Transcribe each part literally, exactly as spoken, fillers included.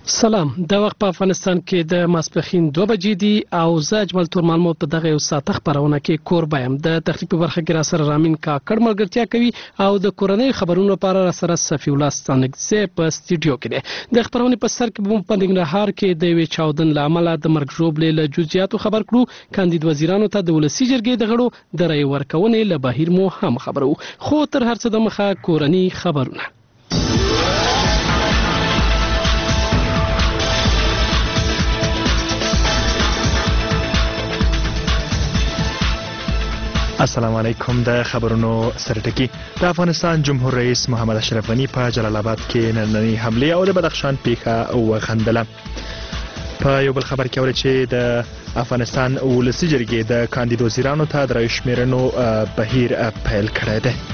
سلام د وخت په افغانستان کې د ماسپخین دوه بجې دي او زه اجمل تورمال مو په دغه یو ساعت خبرونه کې کوربه یم د تخلیق په برخه کې را سره رامین کا کډ ملګرتیا کوي او د کورنۍ خبرونو لپاره را سره صفی الله ستانکزی په سټډیو کې دی د خبرونه په سر کې په پندنګرهار کې د وی چاودن لامل د مرګ ژوبلې له جزئیاتو خبر کړو کاندید وزیرانو ته د ولسی جرګې د غړو د رای ورکونې له بهیر مو هم خبرو خو تر هر څه د مخه کورنۍ خبرونه السلام علیکم د خبرونو سرټکی د افغانستان جمهور رئیس محمد اشرف غنی په جلال آباد کې نننۍ حمله او د بدخشان پیښه وغندله په یو بل خبر کې اوري چې د افغانستان ولسی جرګې د کاندید وزیرانو ته د رای شمیرنو بهیر پیل کړی دی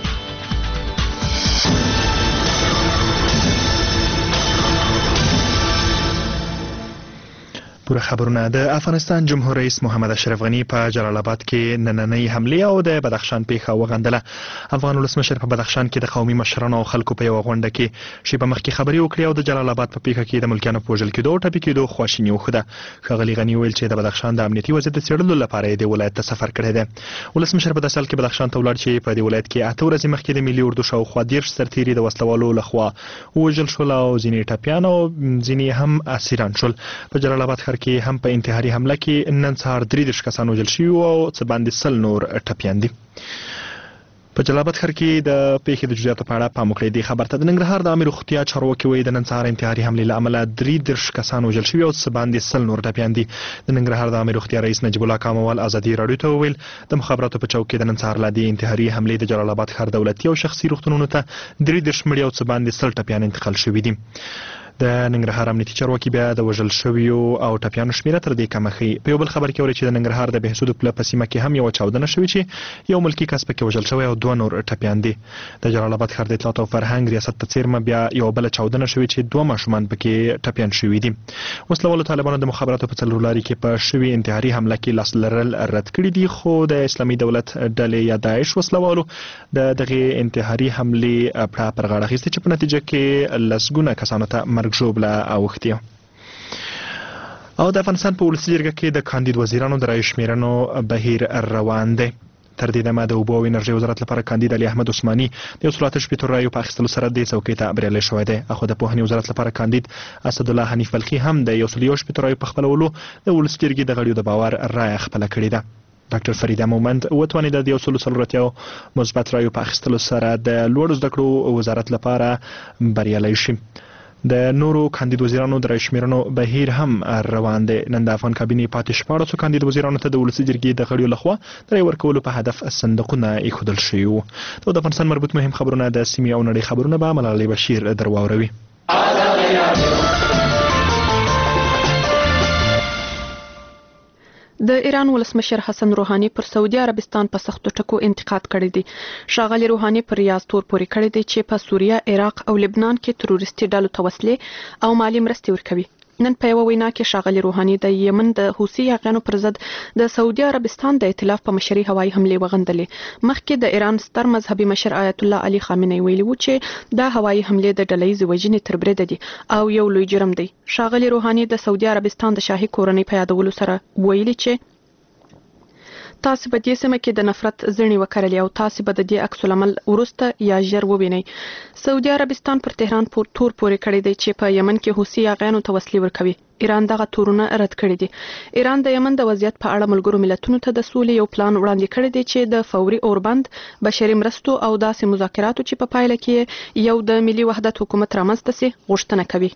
پوره خبرونه د افغانستان جمهور رئیس محمد اشرف غنی په جلال آباد کې نننۍ حمله او د بدخشان پیښه وغندله افغان ولسمشر په بدخشان کې د قومي مشرانو او خلکو په یو غونډه کې شی په مخ کې خبري وکړې او د جلال آباد په پیښه کې د ملکیانو په وژل کېدو او ټپي کېدو خواشیني وښوده ښاغلي غنی ویل چې د بدخشان د امنیتي وضعیت د څېړلو لپاره د ولایت ته سفر کړی دی ولسمشر په داسې حال کې بدخشان ته ولاړ چې په دې ولایت کې اته ورځې مخکې د ملي اردو شاوخوا دېرش سرتیري د وسلوالو لخوا وژل شول او ځینې ټپیان او ځینې هم اسیران شول په جلال آباد ښار کې هم په انتحاري حمله کې نن سهار درې دېرش کسان وژل شوي او څه باندې سل نور ټپیان دي په جلال آباد ښار کې د پیښې د جزئیاتو په اړه پام وکړئ دې خبر ته د ننګرهار د عامې روغتیا چارواکي وایي د نن سهار انتحاري حملې له امله درې دېرش کسان وژل شوي او څه باندې سل نور ټپیان دي د ننګرهار د عامې روغتیا رئیس نجیب الله کاموال ازادي راډیو ته وویل د مخابراتو په چوک کې د نن سهار لا د انتحاري حملې د جلال آباد ښار دولتي او شخصي روغتونونو ته درې دېرش مړي او څه باندې سل ټپیان انتقال شوي دي د ننګرهار امنیتي چارواکي بیا د وژل شویو او ټپیانو شمیره تر دې کمه ښیي په یو بل خبر کې اوري چې د ننګرهار د بهسود پله په سیمه کې هم یو چاودنه شوې چې یو ملکي کس پکې وژل شوی او دوه نور ټپیان دي د جلال آباد ښار د اطلاعات او فرهنګ ریاست ته څیرمه بیا یو بل چاودنه شوې چې دوه ماشومان پکې ټپیان شوي دي وسلوالو طالبانو د مخابراتو په څلور لاري کې په شوي انتحاري حمله کې لاس لرل رد کړي دي خو د اسلامي دولت ډلې یا داعش وسلوالو د دغه انتحاري حملې په پر غاړه اخیستې چې په نتیجه کې لسګونه کسانو ته مرګ ژوبله او او د افغانستان په ولسي جرګه کې د کاندید وزیرانو د رای شمیرنو بهیر روان دی تر دې دمه د اوبو او انرژۍ وزارت لپاره کاندید علي احمد عثماني د یو سل اته شپېتو رایو په اخیستلو سره دې څوکۍ ته بریالی شوی دی اخو د پوهنې وزارت لپاره کاندید اسدالله حنیف بلخي هم د یو سل یو شپېتو رایو په خپلولو د ولسي جرګې د غړیو د باور رایه خپله کړې ده ډاکټر فریده مومند وتوانېده د یو سل څلور اتیا مثبت رایو په اخیستلو سره د لوړو زده کړو وزارت لپاره بریالی شي د نورو کاندید وزیرانو د رای شمیرنو بهیر هم روان دی نن د افغان کابینې پاتې شپاړسو کاندید وزیرانو ته د ولسي جرګې د غړیو لخوا د رای ورکولو په هدف صندوقونه ایښودل شوي وو د افغانستان مربوط مهم خبرونه د سیمې او نړۍ خبرونه به ملالۍ بشیر در واوروي د ایران ولسمشر حسن روحاني پر سعودي عربستان په سختو ټکو انتقاد کړی دی ښاغلي روحاني پر ریاض تور پورې کړی دی چې په سوریه عراق او لبنان کې تروریستي ډلو ته وسلې او مالی مرستې ورکوي نن په یوه وینا کې ښاغلي روحاني د یمن د حوثي یاغیانو پر ضد د سعودي عربستان د ائتلاف په مشرۍ هوایي حملې وغندلې مخکې د ایران ستر مذهبي مشر آیت الله علي خامنه‌ای ویلي و چې دا هوایي حملې د ډلهییزې وژنې تر بریده دي او یو لوی جرم دی ښاغلي روحاني د سعودي عربستان د شاهي کورنۍ په یادولو سره ویلي چې تاسو په دې سیمه کې د نفرت زڼي وکړلې او تاسو به د دې عکس العمل ورسته یا ژر ووینئ سعودي عربستان پر تهران پور تور پورې کړی دی چې په یمن کې حوثي یاغیانو ته وسلې ورکوي ایران دغه تورونه رد کړي دي ایران د یمن د وضعیت په اړه ملګرو ملتونو ته د سولې یو پلان وړاندې کړی دی چې د فوري اوربند بشري مرستو او داسې مذاکراتو چې په پایله کې یو د ملي وحدت حکومت رامنځته سي غوښتنه کوي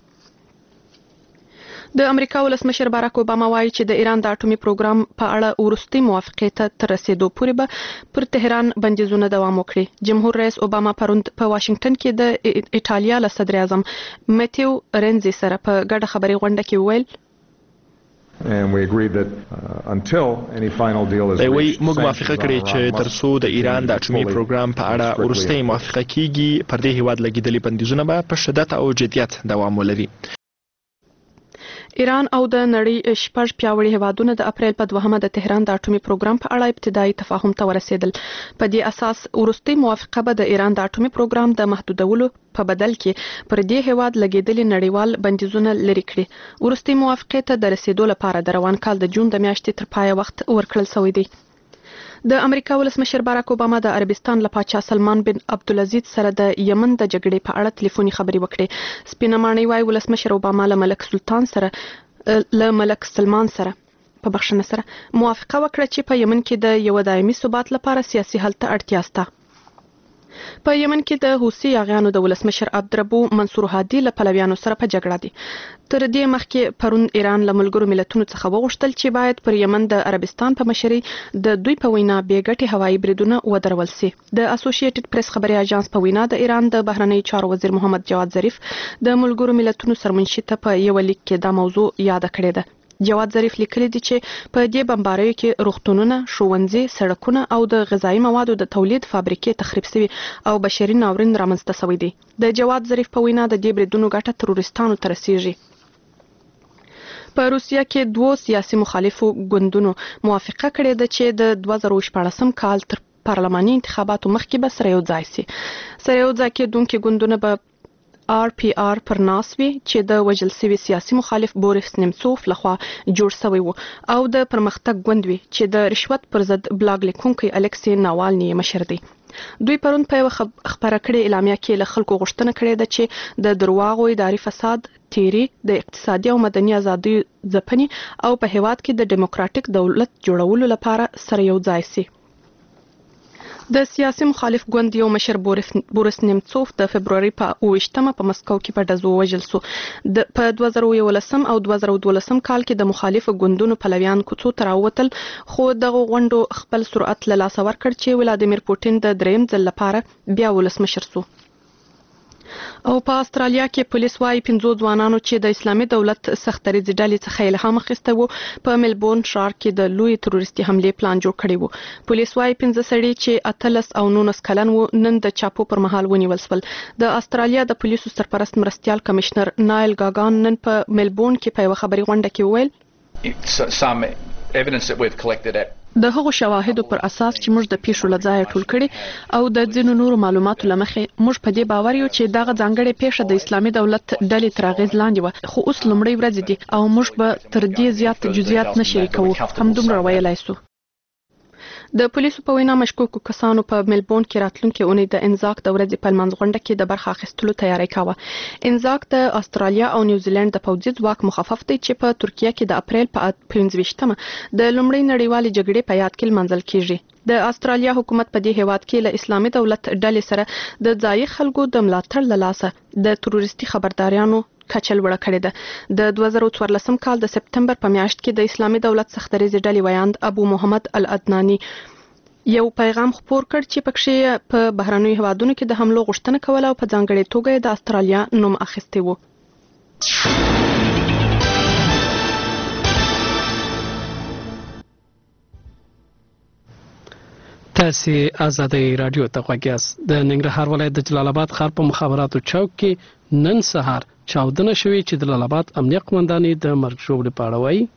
د امریکا ولسمشر باراک اوباما وایي چې د ایران د اټومي پروګرام په اړه وروستي موافقې ته تر رسیدو پورې به پر تهران بندیزونه دوام وکړي جمهور رئیس اوباما پروند په واشنگټن کې د ایټالیا له صدر اعظم میتیو رینزي سره په ګډه خبري غونډه کې ویل And we agreed that uh, until any final deal is reached, موږ موافقه کړې چې ترڅو د ایران د اټومي پروګرام په اړه وروستي موافقه کیږي پر دې هیواد لګیدلي بندیزونه به په شدت او جدیت دوام ولري ایران او د نړۍ شپږ پیاوړي هیوادونه د اپریل په دوهمه د تهران د اټومي پروګرام په اړه ابتدایي تفاهم ته ورسېدل. په دې اساس وروستۍ موافقه به د ایران د اټومي پروګرام د محدودولو په بدل کې پر دې هیواد لګیدلي نړیوال بندیزونه لري کړي. وروستۍ موافقه ته د رسیدو لپاره د روان کال د جون د میاشتې تر پایه وخت ورکړل شوی دی. د امریکا ولسمشر باراک اوباما د عربستان له پاچا سلمان بن عبدالعزیز سره د یمن د جګړې په اړه ټلیفوني خبرې وکړې. سپینه ماڼۍ وايي ولسمشر اوباما له ملک سلطان سره له ملک سلمان سره په بخښنه سره موافقه وکړه چې په یمن کې د یو دایمي ثبات لپاره سیاسي حل ته اړتیا شته. په یمن کې د حوثي یاغیانو د ولسمشر عبدالربو منصور هادي له پلویانو سره په جګړه دي. تر دې مخکې پرون ایران له ملګرو ملتونو څخه وغوښتل چې باید پر یمن د عربستان په مشرۍ د دوی په وینا بې ګټې هوایي بریدونه ودرول شي. د اسوسییټډ پریس خبري اژانس په وینا د ایران د بهرنیو چارو وزیر محمد جواد ظریف د ملګرو ملتونو سرمنشي ته په یو لیک کې دا موضوع یاد کړې ده. جواد ظریف لیکلی دی چې په دې بمباریو کې روغتونونه، ښوونځي، سړکونه او د غذایی موادو د تولید فابریکې تخریب شوي او بشري ناورین رامنځته شوی دی. د جواد ظریف په وینا د دې بریدونو ګټه تروریستانو ته رسیږي. په روسیه کې دوه سیاسي مخالفو ګوندونو موافقه کړې ده چې د دوه زره شپاړسم کال تر پارلماني انتخاباتو مخکې به سره یو ځای شي. سره یو ځای کېدونکي ګوندونه به آر پی آر پر ناس وي چې د وژل شوي سیاسي مخالف بوریس نیمڅوف لخوا جوړ شوی و او د پرمختګ ګوند وي چې د رشوت پر ضد بلاګ لیکونکی الکسی ناوالني مشر دی. دوی پرون په یو خبره کړې اعلامیه کې له خلکو غوښتنه کړې ده چې د درواغو اداري فساد، تیری، د اقتصادي او مدني ازادي ځپنې او په هیواد کې د ډیموکراټیک دولت جوړولو لپاره سره یو ځای شي. د سیاسي مخالف ګوند یو مشر بوریس نیمڅوف د فبروري په اوویشتمه په مسکو کې په ډزو وژل شو. د په دوه زره یولسم او دوه زره دولسم کال کې د مخالفو ګوندونو پلویان کوڅو ته راووتل، خو دغه غونډو خپل سرعت له لاسه ورکړ چې ولادیمیر پوټین د دریم ځل لپاره بیا ولسمشر شو. او په استرالیا کې پولیس وايي پنځو ځوانانو چې د اسلامي دولت سختریزي ډلې څخه الهام اخیسته وو په ملبورن ښار کې د لوی تروریستي حملې پلان جوړ کړی وو. پولیس وايي پنځه سړي چې اتلس او نولس کلن وو نن د چاپو پر مهال ونیول شول. د استرالیا د پولیسو سرپرست مرستیال کمشنر نایل ګاګان نن په ملبورن کې په یو خبري غونډه کې وویل د هغو شواهدو پر اساس چې موږ د پیښو لځای ټول کړي او د ځینو نورو معلوماتو لمخې موږ په دې باور یو چې دغه ځانګړې پیښه د اسلامي دولت ډلې تر اغیز لاندې و، خو اوس لومړی ورځ دي او موږ به تر دې زیات جزئیات نه شریکوو، همدومره ویلای شو. د پولیسو په وینا مشکوکو کسانو په ملبورن کې راتلونکي اونۍ د انزاک د ورځې په لمانځ غونډه کې د برخه اخیستلو تیاری کاوه. انزاک د استرالیا او نیوزیلند د پوځي ځواک مخفف دی چې په ترکیه کې د اپریل په پنځه ویشتمه د لومړۍ نړیوالې جګړې په یاد کې لمانځل کیږي. د استرالیا حکومت په دې هیواد کې له اسلامي دولت ډلې سره د ځایي خلکو د ملاتړ له لاسه د تروریستي خبرداریانو کچه لوړه کړې ده. د دوه زره څوارلسم کال د سپتمبر په میاشت کې د اسلامي دولت سختریزي ډلې ویاند ابو محمد العدناني یو پیغام خپور کړ چې پکې په بهرنیو هیوادونو کې د حملو غوښتنه کوله او په ځانګړې توګه د استرالیا نوم اخیستی و. تاسو آزادۍ رادیو ته غوږ یاست. د ننګرهار ولایت د جلال آباد ښار په مخابراتو چوک کې نن سهار چاودنه شوې چې د جلال آباد امنیه قومندانۍ د مرګ ژوبلې په اړه وایي.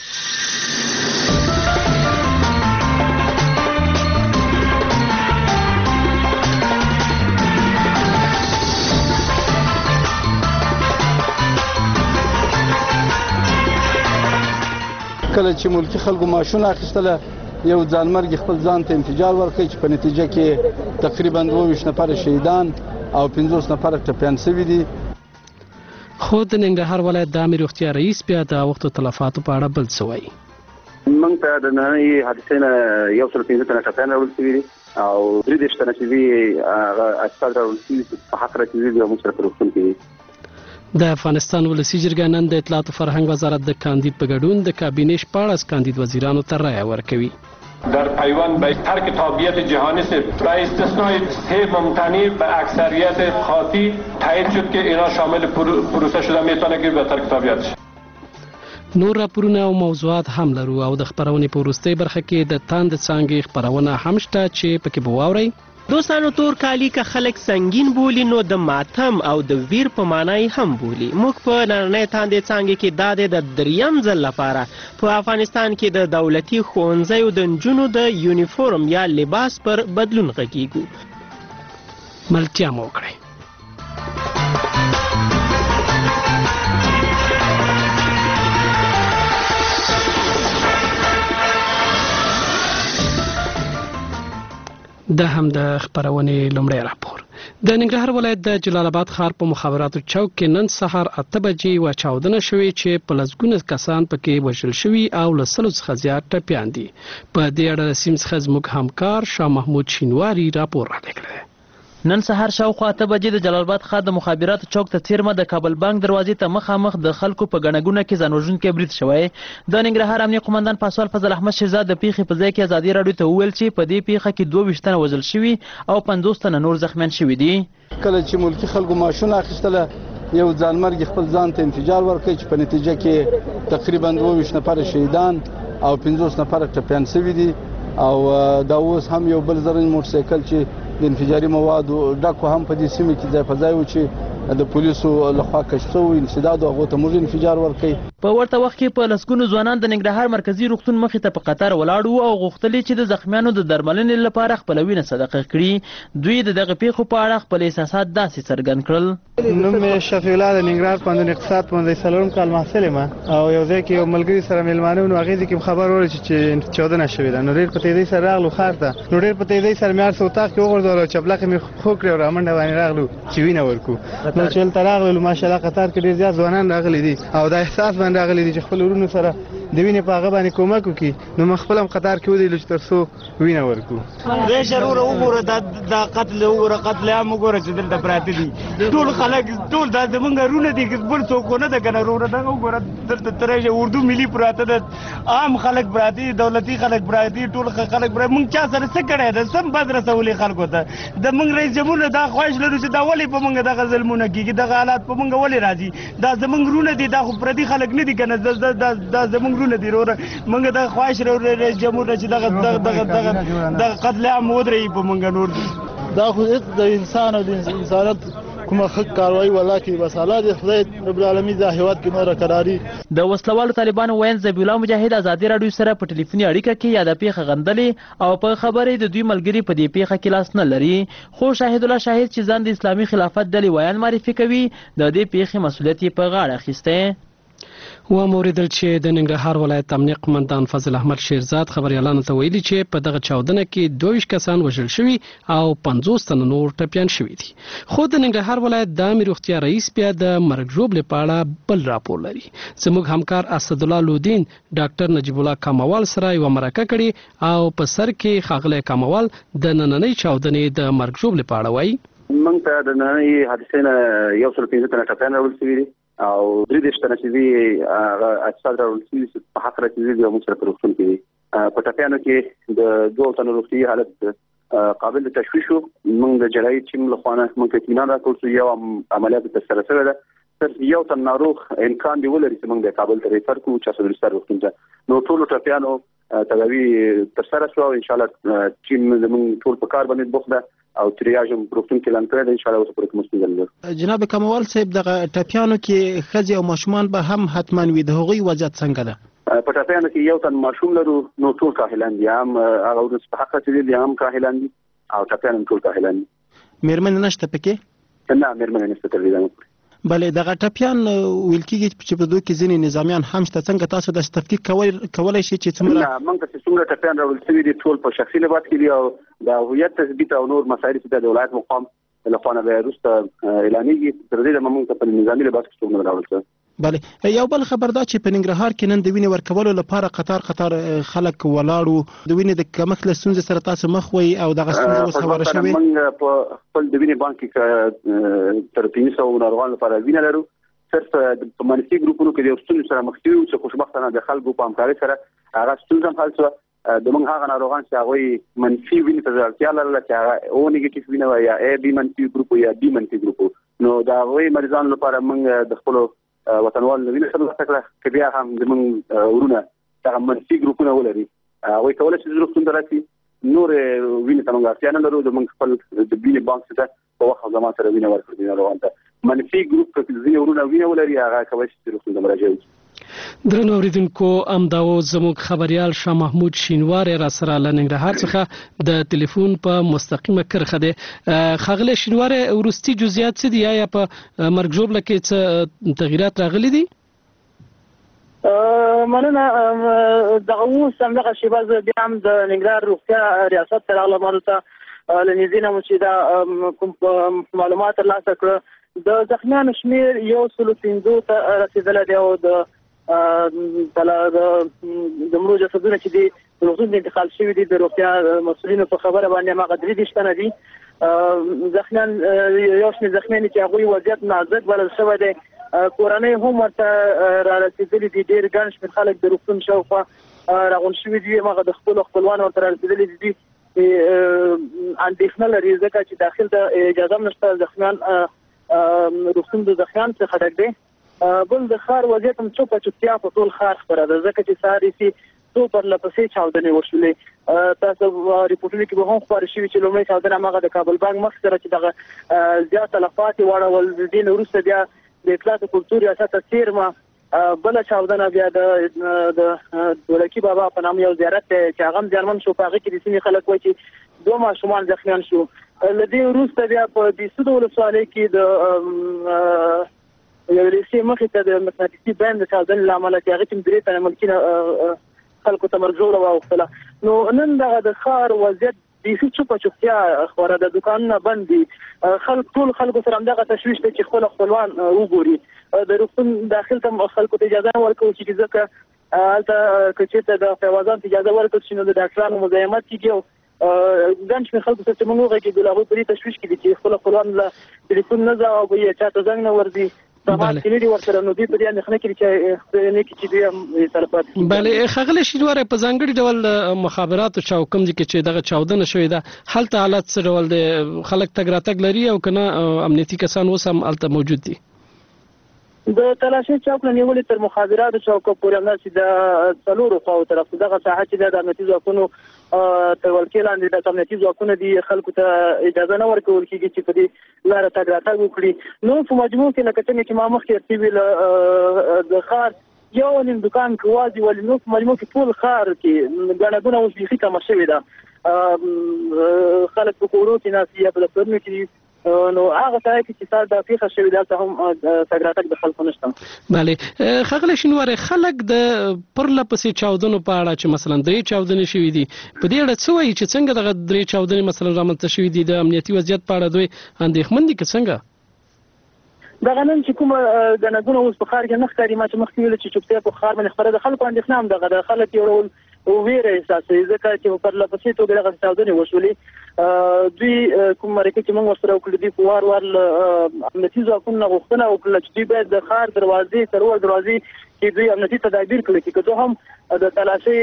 کله چې ملکی خلکو ماشونه اخیستله یو ځانمرګي خپل ځان ته انفجار ورکړي چې په نتیجه کې تقریبا دوه ویشت نفر شهیدان او پنځوس نفر ټپیان شوي دي. خو د ننګرهار ولایت د عامې روغتیا رئیس بیا د وختو تلفاتو په اړه بل څه وایي. موږ ته د نننۍ حادثې نه یو سل پنځه تنه ټپیان راوړل شوي دي او درې دېرش تنه چې دي هغه اسپتال راوړل شوي په هغه چې دي موږ سره په روغتون کې دي. د افغانستان ولسی جرګه نن د اطلاعات او فرهنګ وزارت د کاندید په ګډون د کابینه شپاړس کاندید وزیرانو ته رایه ورکوي. در پیوند به ترک تابعیت جهانی سے با استثناء سه ممتنع به اکثریت خاطی تایید شد که اینا شامل پروسه شده میتونه که به ترک تابعیت شد. نور راپورونه او موضوعات هم لرو او د خبرونې په وروستۍ برخه کې د تاند څانګې خبرونه هم شته چې پکې به واورئ. دوستانو تور کالی که خلک سنگین بولی نو د ماتم او د ویر په معنی هم بولی. موږ په نړۍ تاندې څانګې کې دا د دریم ځل لپاره په افغانستان کې د دولتي ښوونځیو د نجونو د یونیفورم یا لباس پر بدلون غږیږو. ملتیا مو وکړئ. د هم د خبرونې لومړی راپور. د ننګرهار ولایت د جلال آباد ښار په مخابراتو چوک کې نن سهار اته بجې یوه چاودنه شوې چې په لسګونه کسان پکې وژل شوي او له سلو څخه زیات ټپیان دي. په دې اړه د سیمې څخه زموږ همکار شاه محمود شینواري راپور رالیږلی. نن سهار شاوخوا اته بجې د جلال آباد ښار د مخابراتو چوک ته څیرمه د کابل بانک دروازې ته مخامخ د خلکو په ګڼه ګوڼه کې ځان وژونکی برید شوی. د ننګرهار امنیه قومندان پاسوال فضل احمد شهزاد د پیښې په ځای کې ازادي راډیو ته وویل چې په دې پیښه کې دوه ویشت تنه وژل شوي او پنځوس تنه نور زخمیان شوي دي. کله چې ملکي خلکو ماشونه اخیستله یو ځانمرګي خپل ځان ته انفجار ورکړي چې په نتیجه کې تقریبا دوه ویشت نفره شهیدان او پنځوس نفره ټپیان شوي دي او دا اوس هم یو بل زرین موټرسایکل چې د انفجاري موادو ډکو هم په دې سیمه کې ځای په ځای و چې د پولیسو لخوا کشف شوی انسداد او هغو ته موږ انفجار ورکړي. په ورته وخت کې په لسګونو ځوانان د ننګرهار مرکزي روغتون مخې ته په قطار ولاړ وو او غوښتل چې د زخمیانو د درملنې لپاره خپل وینه صدقه کړي. دوی د دغه پیښو په اړه خپل احساسات داسې څرګند کړل. نوم مې شفیع الله د ننګرهار پوهنتون اقتصاد پوهنځي څلورم کال محصل یم او یو ځای کې یو ملګري سره مېلمانه وو. هغې کې خبر ورسېد چې چاودنه شوې ده. نو ډېر په تیزۍ سره راغلو ښار ته. نو ډېر په تیزۍ سره مې هر څه اتاق کې وغورځول او چپلکې مې خو کړې او رامنډه باندې راغلو چې وینه ورکړو. نو چې هلته راغلو ماشاءالله قطار کې ډېر زیات ځوانان راغلي دي او دا احساس باندې راغلي دي چې خپل ورونو سره د وینې په هغه باندې کومک وکړي. نو موږ خپل هم قطار کې ودرېدلو چې تر څو وینه ورکړو. ریشه وروره وګوره دا قتل وګوره قتل عام وګوره چې دلته پراته دي. ټول خلک ټول دا زمونږ رونه دي بل څوک نه ده که نه وروره دغه وګوره دلته ته راشئ اردو ملي پراته ده عام خلک پراته دي دولتي خلک پراته دي ټول خلک پراته. موږ چا سره څه کړی ده سم بد رسولې خلکو ته. د موږ رئیس جمهور دا خواهش لرو چې دا ولې په موږ دغه ظلمونه کېږي دغه حالات په موږ ولې راځي. دا زمونږ رونه دي دا خو پردي خلک نه دي که نه دا زمونږ رونه دي وروره. موږ دا خواهش لرو رئیس جمهور چې دغه دغه قتل عام ودرېږي په موږ نور دي. دا خو هېڅ د انسان او د انسانیت کومه ښه کاروایي ولا کې بس الله دې خدای رب العالمین دا هېواد کې نوره کراري. د وسلوالو طالبانو ویاند ذبیح الله مجاهد ازادي راډیو سره په ټلیفوني اړیکه کې یا د پیښه غندلې او په خبرې د دوی ملګري په دې پیښه کې لاس نه لري. خو شاهد الله شاهد چې ځان د اسلامي خلافت ډلې ویاند معرفي کوي د دې پیښې مسؤلیت یې په غاړه اخیستی. و موریدل چې د ننګرهار ولایت امنیه قومندان فضل احمد شیرزاد خبریالانو ته ویلي چې په دغه چاودنه کې دوه ویشت کسان وژل شوي او پنځوس تنه نور ټپیان شوي دي. خو د ننګرهار ولایت د عامې روغتیا رئیس بیا د مرګ ژوبلې په اړه بل راپور لري. زموږ همکار اسدالله لودین ډاکټر نجیب الله کاموال سره یوه مرکه کړې او په سر کې ښاغلی کاموال د نننۍ چاودنې د مرګ ژوبلې په اړه وایي. موږ ته د نننۍ حادثې نه یو سل پنځه تنه ټپیان راوړل شوي دي او درې دېرش تنه چې دي هغه اجساد راوړل شوي په حق رسېدلي دي او موږ سره په روغتون کې دي. په ټپیانو کې د دوو تنو روغتیايي حالت قابل د تشویش و. موږ د جراحي ټیم له خوا نه موږ ته اطمینان راکړل شو یو عملیات ترسره شوی ده. صرف یو تن ناروغ امکان دی ولري چې موږ د کابل ته ریفر کړو چې اسدالله روغتون ته. نو ټولو ټپیانو تداوي ترسره شوه او انشاءالله ټیم زموږ ټول په کار باندې بوخت ده او تریاج هم روغتون کې اعلان کړی دی. انشاءالله اوس پورې کوم ستونزه نه لرو. جناب کاموال صاحب دغه ټپیانو کې ښځې او ماشومان به هم حتما وي. د هغوی وضعیت څنګه ده؟ په ټپیانو کې یو تن ماشوم لرو نو ټول کاهلان دي. هم هغه ورس په حق رسېدلي دي هم کاهلان دي او ټپیان هم ټول کاهلان دي. مېرمنې نشته پکې؟ نه مېرمنې نشته تر دې دمه. بله دغه ټپیان ویل کېږي چې په دوی کې ځینې نظامیان هم شته. څنګه تاسو داسې تفکیک کولی شئ چې څومره؟ نه موږ ته چې څومره ټپیان راوړل شوي دي ټول په شخصي لباس کې دي او د هویت تثبیت او نور مسایل چې د ولایت مقام له خوا نه بیا وروسته اعلانېږي. تر دې دمه موږ ته په نظامي لباس کې څوک نه راوړل شوی. بله یو بل خبر دا چې په ننګرهار کې نن د وینې ورکولو لپاره قطار قطار خلک ولاړو. د وینې د کمښت له ستونزې سره تاسو مخ وئ او دغه ستونزه اوس هواره شوې. موږ په خپل د وینې بانک کې تر پنځه سوه ناروغانو لپاره وینه لرو. صرف په منفي ګروپونو کې د یو ستونزې سره مخ شوي چې خوشبختانه د خلکو په همکارۍ سره هغه ستونزه هم حل شوه. د موږ هغه ناروغان چې هغوی منفي وینې ته اړتیا لرله چې هغه او نیګیټیو وینه وه یا ای بي منفي ګروپ یا بي منفي ګروپ نو د هغوی مریضانو لپاره موږ د خپلو وطنوالو وینه ترلاسه کړه. که بیا هم زموږ ورونه دغه منفي ګروپونه ولري هغوی کولی شي روغتون ته راشي نور وینې ته موږ اړتیا نه لرو د موږ خپل د وینې بانک ته په وخت او زمان سره وینه ورکړو د ناروغانو ته منفي ګروپ که ځینې ورونه وینه ولري هغه کولی شي روغتون ته مراجعه وکړي. درنو اوریدونکو امداو زموږ خبريال شاه محمود شینواری را سره له ننګرهار څخه د ټلیفون په مستقیمه کرخه ده. خاغله شینواری ورستي جزئیات څه دي یا په مرګ ژوبله کې څه تغیرات راغلي دي؟ مننه دغه اوس همدغه شیبه زه بیا هم د ننګرهار روغتیا ریاست ته راغلم مالو ته له نږدې نه مو چې دا کوم معلومات ترلاسه کړه د زخمیانو شمېر یو سلو پنځو ته رسېدلی دی او د د مړو جسدونه چې دي روغتون ته انتقال شوي دي د روغتیا مسؤلینو په خبره باندې هماغه درې دېرش تنه دي. زخمیان یو شمېر زخمیان چې هغوی وضعیت نازک بلل شوی دی کورنۍ هم ورته را رسېدلي دي ډېر ګڼ شمېر خلک د روغتون شاوخوا راغونډ شوي دي هماغه د خپلو خپلوانو ورته را رسېدلي دي اندېښنه لري ځکه چې داخل ته اجازه هم نشته زخمیان روغتون د زخمیانو څخه ډک دی. بل د ښار وضعیت هم چوپه چوپتیا په ټول ښار خپره ده ځکه چې سهار یې څو پرله پسې چاودنې وشولې. تاسو ریپورټونو کې به هم خپاره شوي چې لومړۍ چاودنه هماغه د کابل بانک مخ سره چې دغه زیات تلفات یې واړول د دې نه وروسته بیا د اطلاعات کلتور ریاست څیرمه بله چاودنه بیا د دولکي بابا په نام یو زیارت دی چې هغه هم زیانمن شو په هغه کې د سیمې خلک وایي چې دوه ماشومان زخمیان شو. له دې وروسته بیا په بېسود ولسوالۍ کې د یو لیسې مخې ته د مقناطیسي بند د چاودنې له امله چې هغې کې درې تنه ملکینه خلکو ته مرجوړه واوښتله. نو نن دغه د ښار وضعیت بیخي چوپه چوپتیا خوره ده دکانونه بند دي خلک ټول خلکو سره همدغه تشویش دی چې خپل خپلوان وګوري. د روغتون داخل ته خلکو ته اجازه نه ورکوي چې ځکه هلته که چېرته د فیوازان ته اجازه ورکړل شي نو د ډاکټرانو مزاحمت کېږي او ګڼ شمېر خلکو سره چې موږ وغږېدو هغوی په دې تشویش کې دي چې خپل خپلوان له ټلیفون نه ځه او به یې چاته زنګ نه ورځي سمات کې نه دي ورسره نو دوی په دې اندېښنه کې چې نه کې چې دوی هم تلفات کېږي. بله ښاغلی شینواری په ځانګړي ډول د مخابراتو چا کوم ځای کې چې دغه چاودنه شوې ده هلته حالت څه ډول دی خلک تګ راتګ لري او که نه امنیتي کسان اوس هم هلته موجود دي؟ د تلاشۍ چوک نه نیولې تر مخابراتو چوکه پورې همداسې د څلورو خواو طرف ته دغه ساحه چې ده د امنیتي ځواکونو تر ولکې لاندې د امنیتي ځواکونه دي خلکو ته اجازه نه ورکول کېږي چې په دې لاره تګ راتګ وکړي. نو په مجموع کې لکه څنګه چې ما مخکې ارتې ویل د ښار یو نیم دکان کې وازي ولې نو په مجموع کې ټول ښار کې ګڼه ګوڼه اوس بیخي کمه شوې ده خلک په کورو کې ناست دي یا په دفترونو کې نو هغه ځای کې چې سار د پیښه شوې ده هلته هم تګ راتګ د خلکو نشته. بله ښاغلی شینواری خلک د پرله پسې چاودنو په اړه چې مثلا درې چاودنې شوي دي په دې اړه څه وایي چې څنګه دغه درې چاودنې مثلا رامنځته شوي دي د امنیتي وضعیت په اړه دوی اندېښمن دي که څنګه؟ دغه نن چې کومه ګڼه ګوڼه اوس په ښار کې نه ښکاري ما چې مخکې ویل چې چوپتیا په ښار باندې خپره د خلکو اندېښنه هم دغه د خلک یو ډول ویره احساسوي ځکه چې په پرله پسې توګه دغه چاودنې وشولې دوی کوم مرکه چې موږ ورسره وکړو دوی په وار وار له امنیتي ځواکونو نه غوښتنه وکړله چې دوی باید د ښار دروازې څلور دروازې کې دوی امنیتي تدابیر کړي چې که څه هم د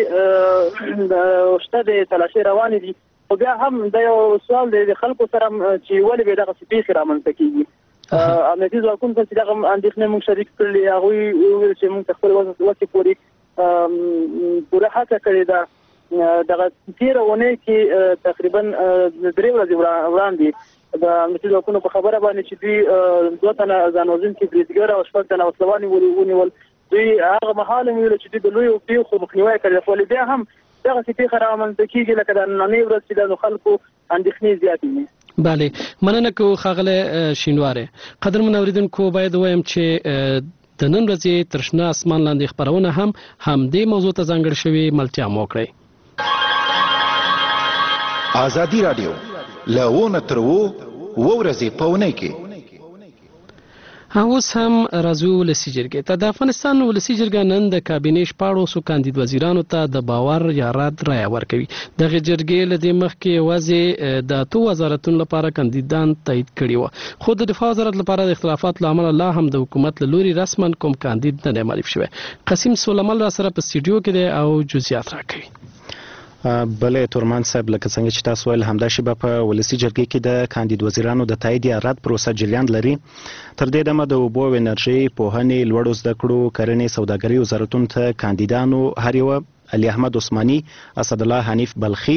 تلاشۍ شته د تلاشۍ روانې دي خو بیا هم دا یو سوال دی د خلکو سره چې ولې به دغسې پیښې رامنځته کېږي. امنیتي ځواکونو ته چې دغه اندېښنې موږ شریک کړلې هغوی وویل چې موږ ته خپل وسې پورې پوره هڅه کړې ده دغه تېره اونۍ کې تقریبا درې ورځې وړاندې د امنیتي ځواکونو په خبره باندې چې دوی دوه تنه ځان وژونکي بریدګر او شپږ تنه وسلوال ونیول دوی هغه مهال هم ویل چې دوی د لویو پیښو مخنیوی کړی خو بیا هم دغسې پیښه رامنځته کېږي لکه د نننۍ ورځ چې ده نو خلکو اندېښنې زیاتې وي. بله مننه کوو ښاغلی شینواری. قدرمن اورېدونکو باید ووایم چې د نن ورځې تر شنه اسمان لاندې خپرونه هم همدې موضوع ته ځانګړې شوې ملتیا مو کړئ. ازادي راډیو له اووه تر اووه اووه ورځې په اونۍ کې اوس هم راځو ولسي جرګې ته. د افغانستان ولسي جرګه نن د کابینې شپاړسو کاندید وزیرانو ته د باور یا رد رایه ورکوي. دغه جرګې له دې مخکې یوازې د اتو وزارتونو لپاره کاندیدان تایید کړي وو خو د دفاع وزارت لپاره د اختلافات له امله لا هم د حکومت له لوري رسما کوم کاندید نه دی معرفي شوی. قاسم سولمل را سره په سټوډیو کې دی او جزئیات راکوي. بله تورمان صاحب لکه څنګه چې تاسو ویل همدا شیبه په ولسي جرګې کې د کاندید وزیرانو د تایید یا رد پروسه جریان لري. تر دې دمه د اوبو او انرژي پوهنې لوړو زده کړو کرنې سوداګرۍ وزارتونو ته کاندیدانو هر یوه علي احمد عثماني اسدالله حنیف بلخي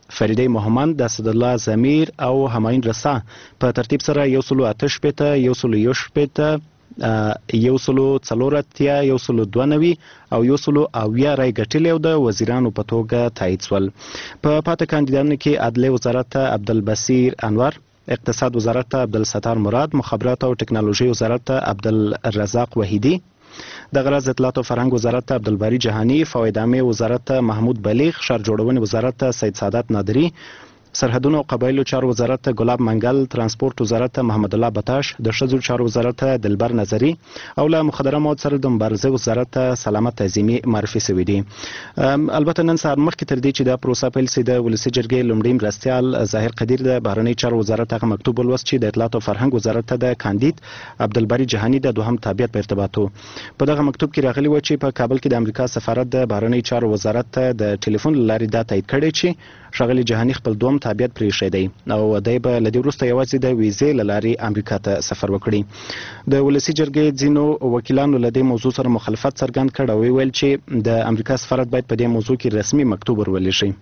فریده محمد، اسدالله ضمیر او همایون رسا په ترتیب سره یو سلو اته شپېته، یو سلو یو شپېته، یو سلو څلور اتیا، یو سلو دوه نوي او یو سلو اویا رای ګټلې او د وزیرانو په توګه تایید شول. په پاتې کاندیدانو کې عدلیې وزارت ته عبدالبصیر انور، اقتصاد وزارت ته عبدالستار مراد، مخابرات او ټکنالوژي وزارت ته عبدالرزاق وحیدي، د غرض اطلاعات او فرهنګ وزارت ته عبدالباری جهانی، فواید عامه وزارت ته محمود بلیغ، ښار جوړونې وزارت ته سید سعادت نادری، سرحدونو او قبایلو چارو وزارت ته ګلاب منګل، ترانسپورت وزارت ته محمد الله بتاش، د ښځو چارو وزارت ته دلبر نظری او له مخدره مواد سره د مبارزې وزارت ته سلامت تعظیمي معرفي شوي دي. البته نن سهار مخکې تر دې چې دا پروسه پیل سي د ولسي جرګې لومړی مرستیال ظاهر قدیر د بهرنۍ چارو وزارت هغه مکتوب ولوست چې د اطلاعات او فرهنګ وزارت ته د کاندید عبدالباری جهانی د دوهم تابعیت په ارتباط و. په دغه مکتوب کې راغلی و چې په کابل کې د امریکا سفارت د بهرنۍ چارو وزارت ته د ټلیفون له لارې دا تایید کړی چې ښاغلي جهانی خپل دوم تابعیت پرېښی دی او دی به له دې وروسته یوازې د ویزې له لارې امریکا ته سفر وکړي. د ولسي جرګې ځینو وکیلانو له دې موضوع سره مخالفت څرګند کړ او ویل چې د امریکا سفارت باید په دې موضوع کې رسمي مکتوب ورولېږي.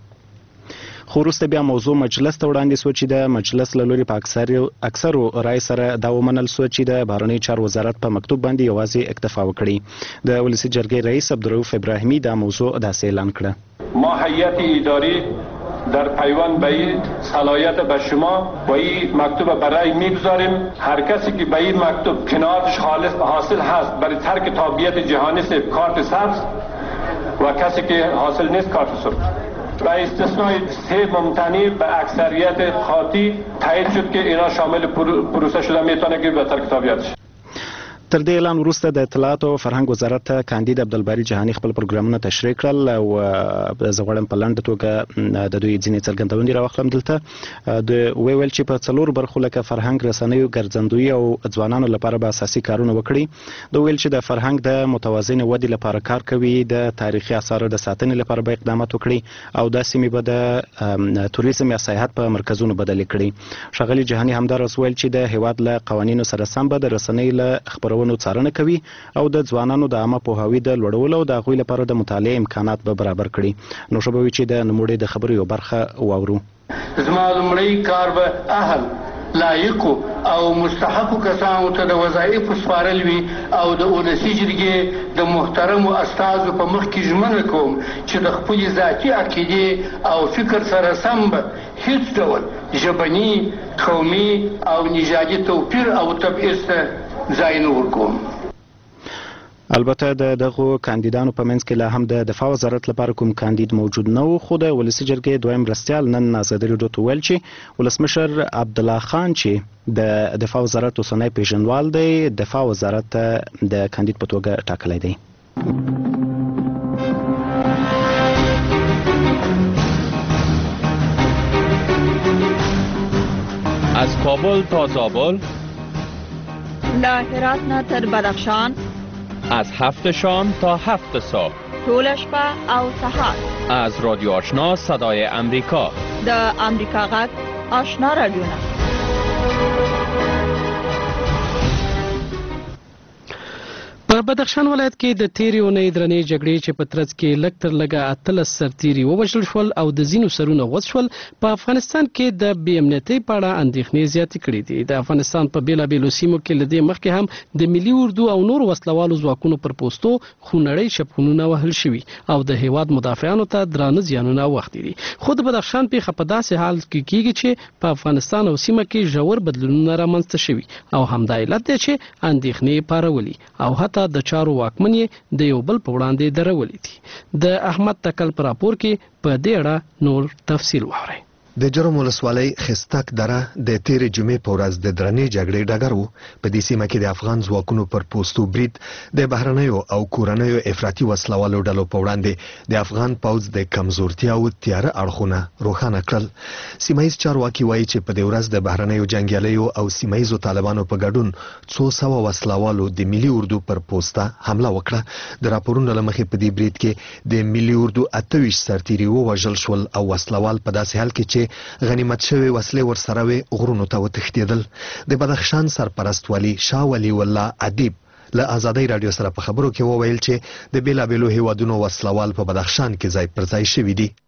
خو وروسته بیا موضوع مجلس ته وړاندې سوه چې د مجلس له لوري په اکثرو رای سره دا ومنل سوه چې د بهرنۍ چارو وزارت په مکتوب باندې یوازې اکتفا وکړي. د ولسي جرګې رئیس عبدالرؤف ابراهیمی دا موضوع داسې اعلان کړه: ما هیئت اداری در پیوند به این صلاحیت به شما و این مکتوب برای میگذاریم. هر کسی که به این مکتوب کنارش خالص حاصل هست برای ترک تابعیت جهانی سے کارت سبز و کسی که حاصل نیست کارت سرخ. و استثنای سه ممتنی به اکثریت خاطی تایید شد که اینا شامل پروسه شده میتونه که به ترک تابعیتش. تر دې اعلان وروسته د اطلاعات او فرهنګ وزارت ته کاندید عبدالباری جهانی خپل پروګرامونه تشریح کړل او زه غواړم په لنډه توګه د دوی ځینې څرګندونې راواخلم. دلته د ویل چې په څلور برخو لکه فرهنګ، رسنیو، ګرځندویي او ځوانانو لپاره به اساسي کارونه وکړي. د ویل چې د فرهنګ د متوازنې ودې لپاره کار کوي، د تاریخي اثارو د ساتنې لپاره به اقدامات وکړي او دا سیمې به د توریزم یا سیاحت په مرکزونو بدلې کړي. ښاغلي جهانی همداراز ویل چې د هیواد له قوانینو سره سم به د رسنیو له خپرونو څارنه کوي او د ځوانانو د عامه پوهاوي د لوړولو او د هغوی لپاره د مطالعې امکانات به برابر کړي. نو ښه به وي چې د نوموړي د خبرو یو برخه واورو. زما لومړی کار به اهل، لایقو او مستحقو کسانو ته د وظایفو سپارل وي او د ولسي جرګې د محترمو استازو په مخ کې ژمنه کوم چې د خپلې ذاتي عقیدې او فکر سره سم به هیڅ ډول ژبني، قومي او نژادي توپیر او تبعیض ته ځای نه ورکوم. البته د دغو کاندیدانو په منځ کې لا هم د دفاع وزارت لپاره کوم کاندید موجود نه و، خو د ولسي جرګې دویم مرستیال نن آزادي راډیو ته ویل چې ولسمشر عبدالله خان چې د دفاع وزارت اوسنی پیژندوال دی، دفاع وزارت ته د کاندید په توګه ټاکلی دی. از کابل تا زابل، له هرات نه تر بدخشان، از هفت شام تا هفت صبح، ټول شپه او سهار، از رادیو آشنا صدای امریکا، د امریکا غږ آشنا رادیو نه. په بدخشان ولایت کې د تیرې اونۍ درنې جګړې چې په ترڅ کې لږ تر لږه اتلس سرتیري ووژل شول او د ځینو سرونه غوڅ شول، په افغانستان کې د بې امنیتۍ په اړه اندېښنې زیاتې کړې دي. د افغانستان په بېلابېلو سیمو کې له دې مخکې هم د ملي اردو او نورو وسلوالو ځواکونو پر پوستو خونړۍ شپونونه وهل شوي او د هیواد مدافعانو ته درانه زیانونه اوښتي دي. خو د بدخشان پیښه په داسې حال کې کېږي چې په افغانستان او سیمه کې ژور بدلونونه رامنځته شوي او همدا علت دی چې اندېښنې پارولي او حتی د چارو واکمن یې د یو بل په وړاندې درولي دي. د احمد تکل پر راپور کې په دې اړه نور تفصیل واورئ. د جرم ولسوالۍ خستک دره د تیرې جمعې په ورځ د درنې جګړې ډګر و. په دې سیمه کې د افغان ځواکونو پر پوستو برید د بهرنیو او کورنیو افراطي وسلوالو ډلو په وړاندې د افغان پوځ د کمزورتیا او تیاره اړخونه روښانه کړل. سیمایي چارواکي وایي چې په دې ورځ د بهرنیو جنګیالیو او سیمایي طالبانو په ګډون څو سوه وسلوالو د ملي اردو پر پوسته حمله وکړه. د راپورونو له مخې په دې برید کې د ملي اردو اته ویشت سرتیري ووژل شول او وسلوال په داسې حال کې چې غنیمت شوی وسلې ورسره وي غرونو ته وتښتېدل. د بدخشان سرپرست ولی شاه ولی الله ادیب له آزادۍ رادیو سره په خبرو کې وویل چې د بیلابیلو هیوادونو وسلوال په بدخشان کې ځای پر ځای شوي دي.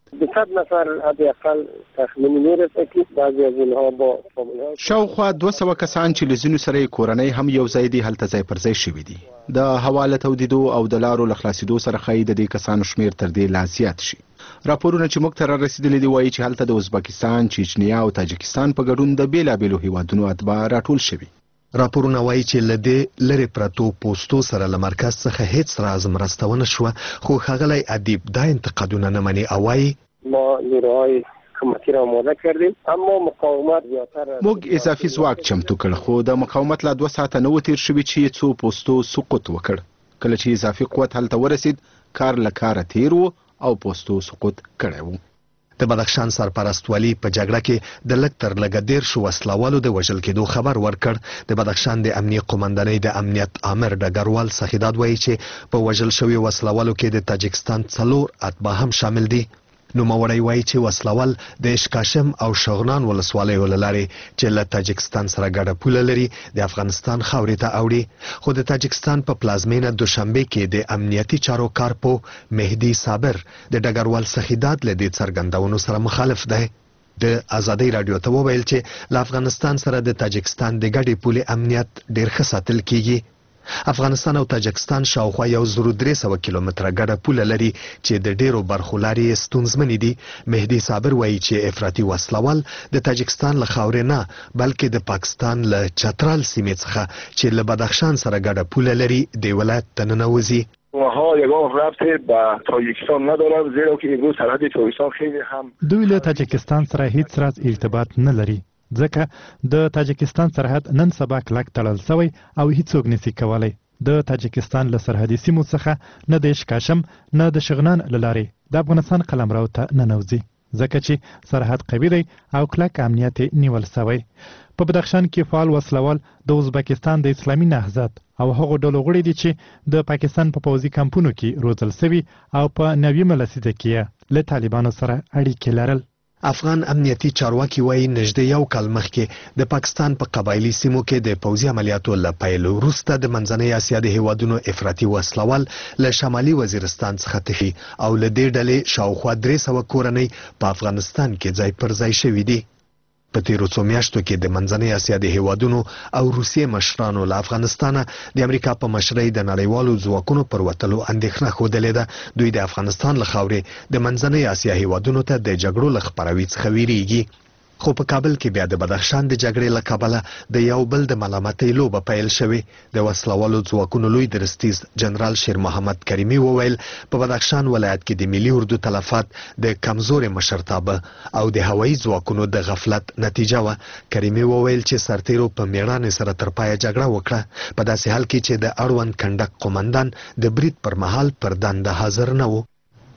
به صد نفر حداقل تخمینی میرسه که بعضی از اینها با فامیل‌ها شاوخوا دوه سوه کسان چې له ځینو سره یې کورنۍ هم یو ځای دي هلته ځای پر ځای شوي دي. د هوا له تودېدو او د لارو له خلاصېدو سره ښایي د دې کسانو شمېر تر دې لا زیات شي. راپورونه چې موږ ته را رسېدلي دي وایي چې هلته د ازبکستان، چیچنیا او تاجکستان په ګډون د بېلابېلو هیوادونو اتباع راټول شوي. راپورونه وایي چې له دې لرې پرتو پوسټو سره له مرکز څخه هیڅ راز مرسته ونه شوه، خو ښاغلی ادیب دا انتقادونه نه مني او وایي ما نیروهای حکومتی را آماده کردیم اما مقاومت زیاتر موږ اضافي ځواک چمتو کړ خو د مقاومت لا دوه ساعته نه و تیر شوي چې څو پوسټو سقوط وکړ. کله چې اضافي قوت هلته ورسید کار له کاره تیر و او پوسټو سقوط کړی و. د بدخشان سرپرست ولی په جګړه کې د لږ تر لږه دېرشو وسلوالو د وژل کېدو خبر ورکړ. د بدخشان د امنیه قومندانۍ د امنیت آمر ډګروال سخیداد وایي چې په وژل شوي وسلوالو کې د تاجکستان څلور اتباع هم شامل دي. نوموړی وایي چې وسلوال د اشکاشم او شغنان ولسوالیو له لارې چې له تاجکستان سره ګډه پوله لري د افغانستان خاورې ته اوړي، خو د تاجکستان په پلازمینه دوشنبه کې د امنیتي چارو کارپو مهدي صابر د ډګروال سخیداد له دې څرګندونو سره مخالف دی. د ازادۍ راډیو ته وویل چې له افغانستان سره د تاجکستان د ګډې پولې امنیت ډېر ښه ساتل کیږي. افغانستان او تاجکستان شاوخوا یو زرو درې سوه کیلومتره ګډه پوله لري چې د ډیرو برخو لارې ستونزمنې دي. مهدي صابر وایي چې افراطي وسلوال د تاجکستان له خاورې نه بلکې د پاکستان له چترال سیمې څخه چې له بدخشان سره ګډه پوله لري د ولایت ته ننوځي. اونها یگاه ربطی به تاجیکستان ندارد زیرا که امروز سرحد تاجیکستان خیلی هم دوی له تاجکستان سره هیڅ راز ارتباط نه لري ځکه د تاجکستان سرحد نن سبا کلک تړل شوی او هیڅوک نشي کولی د تاجکستان له سرحدي سیمو څخه نه د اشکاشم نه د شغنان له لارې د افغانستان قلمرو ته ننوځي ځکه چې سرحد قوي دی او کلک امنیت نیول شوی. په بدخشان کې فعال وسلوال د ازبکستان د اسلامي نهضت او هغو ډلو غړي دي چې د پاکستان په پوځي کمپونو کې روزل شوي او په نویمه لسیزه کې له طالبانو سره اړیکې لرل. افغان امنیتي چارواکي وایي نږدې یو کال مخکې د پاکستان په قبایلي سیمو کې د پوځي عملیاتو له پیل وروسته د منځنۍ اسیا د هیوادونو افراطي وسلوال له شمالي وزیرستان څخه تښي او له دې ډلې شاوخوا درې سوه کورنۍ په افغانستان کې ځای پر ځای شوي دي. په تیرو څو میاشتو کې د منځنۍ اسیا د هیوادونو او روسیې مشرانو له افغانستانه د امریکا په مشرۍ د نړیوالو ځواکونو پر وتلو اندېښنه ښودلې ده. دوی د افغانستان له خاورې د منځنۍ اسیا هیوادونو ته د جګړو له خپروي څخه ویریږي. خو په کابل کې بیا د بدخشان د جګړې له کبله د یو بل د ملامتۍ لوبه پیل شوې. د وسلوالو ځواکونو لوی درستیز جنرال شیر محمد کریمي وویل په بدخشان ولایت کې د ملي اردو تلفات د کمزورې مشرتابه او د هوایي ځواکونو د غفلت نتیجه وه. کریمي وویل چې سرتیرو په میړانې سره تر پایه جګړه وکړه په داسې حال کې چې د اړوند کنډک قومندان د برید پر مهال پر دنده حاضر نه و.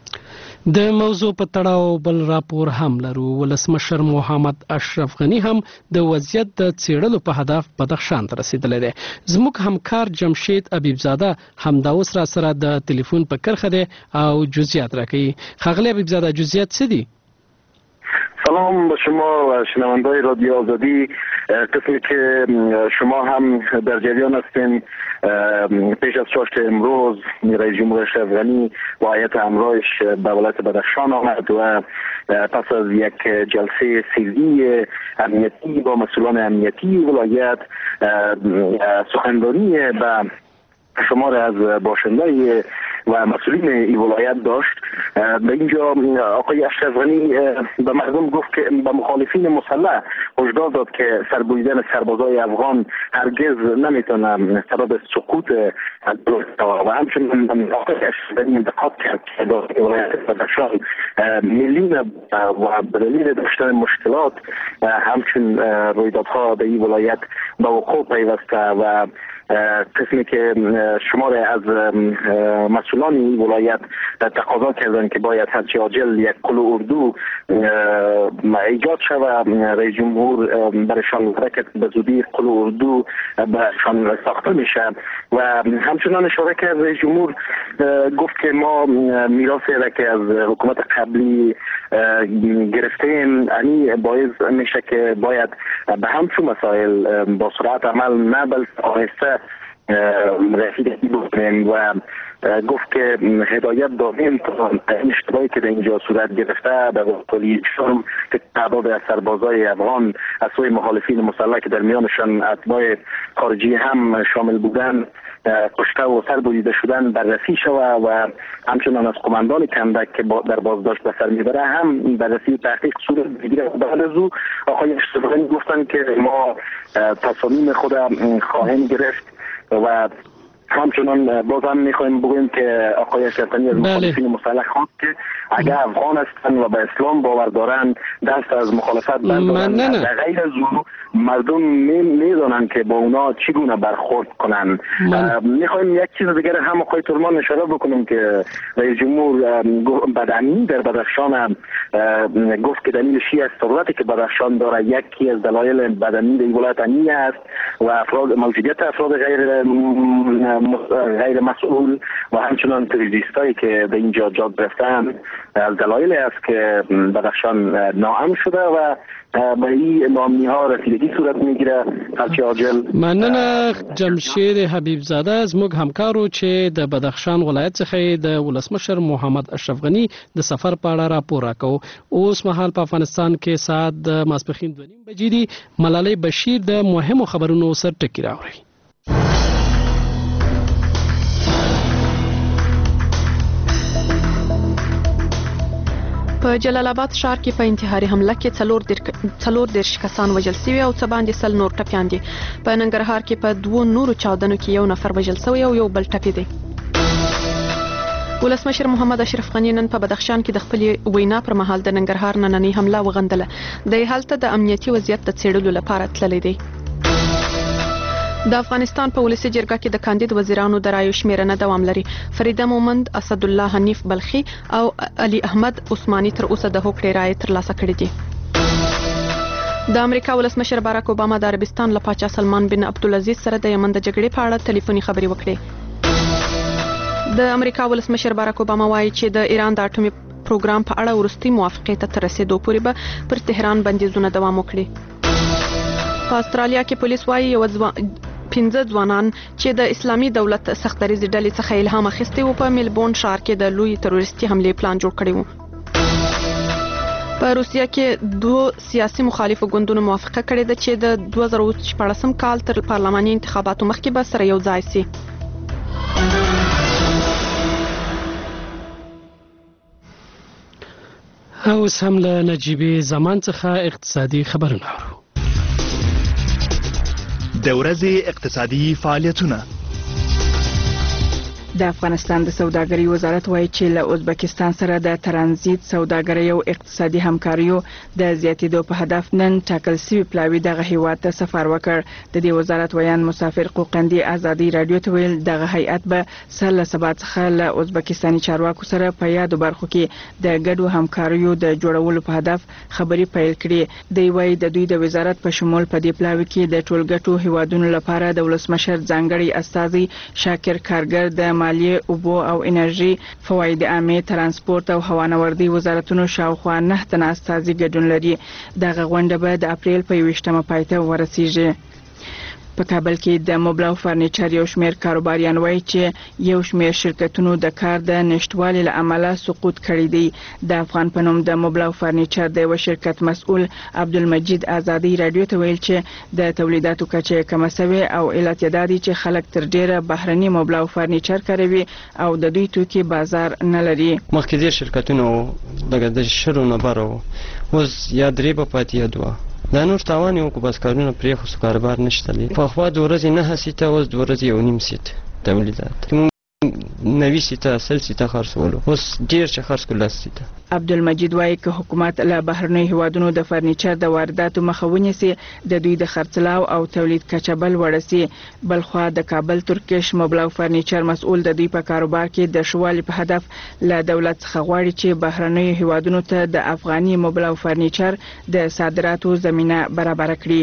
د موضوع په تړاو بل راپور هم لرو. ولسمشر محمد اشرف غنی هم د وضعیت د څېړلو په هدف بدخشان ته رسیدلی دی. زموږ همکار جمشید حبیبزاده همدا اوس را سره د تلیفون په کرخه دی او جزئیات راکوي. ښاغلی حبیبزاده جزئیات څه دي؟ سلام به شما و شنوندای رادیو آزادی. قسمی که شما هم در جریان هستین پیش از چاشت امروز رئیس جمهور اشرف غنی و هیئت همراهش به ولایت بدخشان آمد و پس از یک جلسه سری امنیتی با مسئولان امنیتی ولایت سخنرانی به شمار از باشندای و مسئولین این ولایت داشت. به اینجا آقای اشرف غنی به مردم گفت که به مخالفین مسلح هشدار داد که سربریدن سربازای افغان هرگز نمیتونه سبب سقوط و همچنین آقای اشرف غنی انتقاد کرد که در ولایت بدخشان میلیون و به دلیل داشتن مشکلات همچنین رویدادها به این ولایت به وقوع پیوسته و قسمی که شمار از مسئولان این ولایت تقاضا کردن که باید هرچی عاجل یک قل اردو ایجاد شود. رئیس جمهور برشان حرکت به زودی قل اردو برشان ساخته میشه و همچنان اشاره کرد رئیس جمهور گفت که ما میراثی را که از حکومت قبلی گرفتیم یعنی باعث میشه که باید به همچون مسائل با سرعت عمل نه بلکه آهسته رسیدگی بکنیم و گفت که هدایت دادیم تا این اشتباهی که در اینجا صورت گرفته به وقتی شرم که تعداد از سربازای افغان از سوی مخالفین مسلح که در میانشان اتباع خارجی هم شامل بودن کشته و سربریده شدن بررسی شود و همچنان از قماندان کندک که در بازداشت به سر میبره هم بررسی و تحقیق صورت بگیره. بعد از او آقای اشتباهی گفتن که ما تصامیم خود خواهیم گرفت و همچنان بازم میخوایم بگویم که آقای اشرفی از مخالفین مسلح خواست که اگر افغان هستند و به اسلام باور دارند دست از مخالفت بردارند. در غیر از او مردم میدانند که با اونا چگونه برخورد کنند. میخوایم یک چیز دیگر هم آقای تورمان اشاره بکنیم که رئیس جمهور بدنی در بدخشان گفت که دلیل شیعه است ثروتی که بدخشان داره یکی از دلایل بدنی در ولایت امنی است و افراد موجودیت افراد غیر غیر مسئول و همچنان تروریستایی که به اینجا جا گرفتن از دلایل است که بدخشان ناامن شده و به این ناامنی ها رسیدگی صورت میگیره هرچی عاجل. مننه جمشید حبیب زاده از موږ همکارو چې د بدخشان ولایت څخه د ولسمشر محمد اشرف غنی د سفر په اړه راپور راکو. اوس مهال په افغانستان کې ساعت د ماسپښین دوه نیم بجې دي. ملالۍ بشیر د مهمو خبرونو سر ټکی راوړي. په جلال آباد ښار کې په انتحاري حمله کې څلور دېرش کسان وژل شوي او څه باندې سل نور ټپیان دي. په ننګرهار کې په دوو نورو چاودنو کې یو نفر وژل شوی او یو بل ټپي دی. ولسمشر محمد اشرف غنی نن په بدخشان کې د خپلې وینا پر مهال د ننګرهار نننۍ حمله وغندله. دی هلته د امنیتي وضعیت د څېړلو لپاره تللی دی. د افغانستان په ولسی جرګه کې د کاندید وزیرانو د رایو شمیرنه دوام لري. فریده مومند، اسد الله حنیف بلخی او علي احمد عثماني تر اوسه د هوکړې رایې ترلاسه کړې دي. د امریکا ولسمشر باراک اوباما د عربستان له پاچا سلمان بن عبدالعزیز سره د یمن د جګړې په اړه ټلیفوني خبرې وکړې. د امریکا ولسمشر باراک اوباما وایي چې د ایران د اټومي پروګرام په اړه وروستي موافقې ته تر رسیدو پورې به پر تهران بندیزونه دوام وکړي. په استرالیا کې پولیس وایي یو پنځه ځوانان چې د اسلامي دولت سختدریزې ډلې څخه الهام اخیستی و په ملبورن ښار کې د لوی تروریستي حملې پلان جوړ کړی و. په روسیه کې دوه سیاسي مخالفو ګوندونو موافقه کړې ده چې د دوه زره شپاړسم کال تر پارلماني انتخاباتو مخکې به سره یو ځای شي. اوس هم له نجیبې زمان څخه اقتصادي خبرونه اورو. د ورځې اقتصادي فعالیتونه. د افغانستان د سوداګرۍ وزارت وایي چې له ازبکستان سره د ترانزیت سوداګرۍ او اقتصادي همکاریو د زیاتېدو په هدف نن ټاکل شوي پلاوي دغه هیواد ته سفر وکړ. د دې وزارت ویان مسافر قوقندي ازادي رادیو ته ویل دغه هیئت به سر له سبا څخه له ازبکستاني چارواکو سره په یادو برخو کې د ګډو همکاریو د جوړولو په هدف خبرې پیل کړي. دی وایي د دوی د وزارت په شمول په دې پلاوي کې د ټولګټو هیوادونو لپاره د ولسمشر ځانګړي استازي شاکر کارګر د مالیې، اوبو او انرژي، فواید عامه، ترانسپورت او هوانوردي وزارتونو شاوخوا نه تنه استازي ګډون لري. دغه غونډه به د اپریل په یوویشتمه پای ته ورسیږي. په کابل کې د موبلا او فرنیچر یو شمېر کاروباریان وایي چې یو شمېر شرکتونو د کار د نشټوالي له امله سقوط کړی دی. د افغان په نوم د موبلا او فرنیچر د یو شرکت مسؤل عبدالمجید آزادي رادیو ته ویل چې د تولیداتو کچه کمه شوې او علت یې دا دی چې خلک تر ډیره بهرني موبلا او فرنیچر کاروي او د دوی توکي بازار نه لري. مخکې ډیر شرکتونو دغه د شرو نه بارو اوس یا درې په پاتې دوه دا نور تاوان یو کو بس کارونه پرې خو کاروبار نشته لري. په خوا د ورځې نه هسیته اوس د ورځې یو نیم سیت تولیدات نوي سیته سل سیته خرڅولو اوس ډیر چې خرڅ کول سیته. عبدالمجید وایي که حکومت له بهرنیو هیوادونو د فرنیچر د وارداتو مخه ونیسي د دوی د خرڅلاو او تولید کچه بل وړه سي. بلخوا د کابل ترکیش موبلا او فرنیچر مسؤل د دوی په کاروبار کې د شوالي په هدف له دولت څخه غواړي چې بهرنیو هیوادونو ته د افغاني موبلا او فرنیچر د صادراتو زمینه برابر کړي.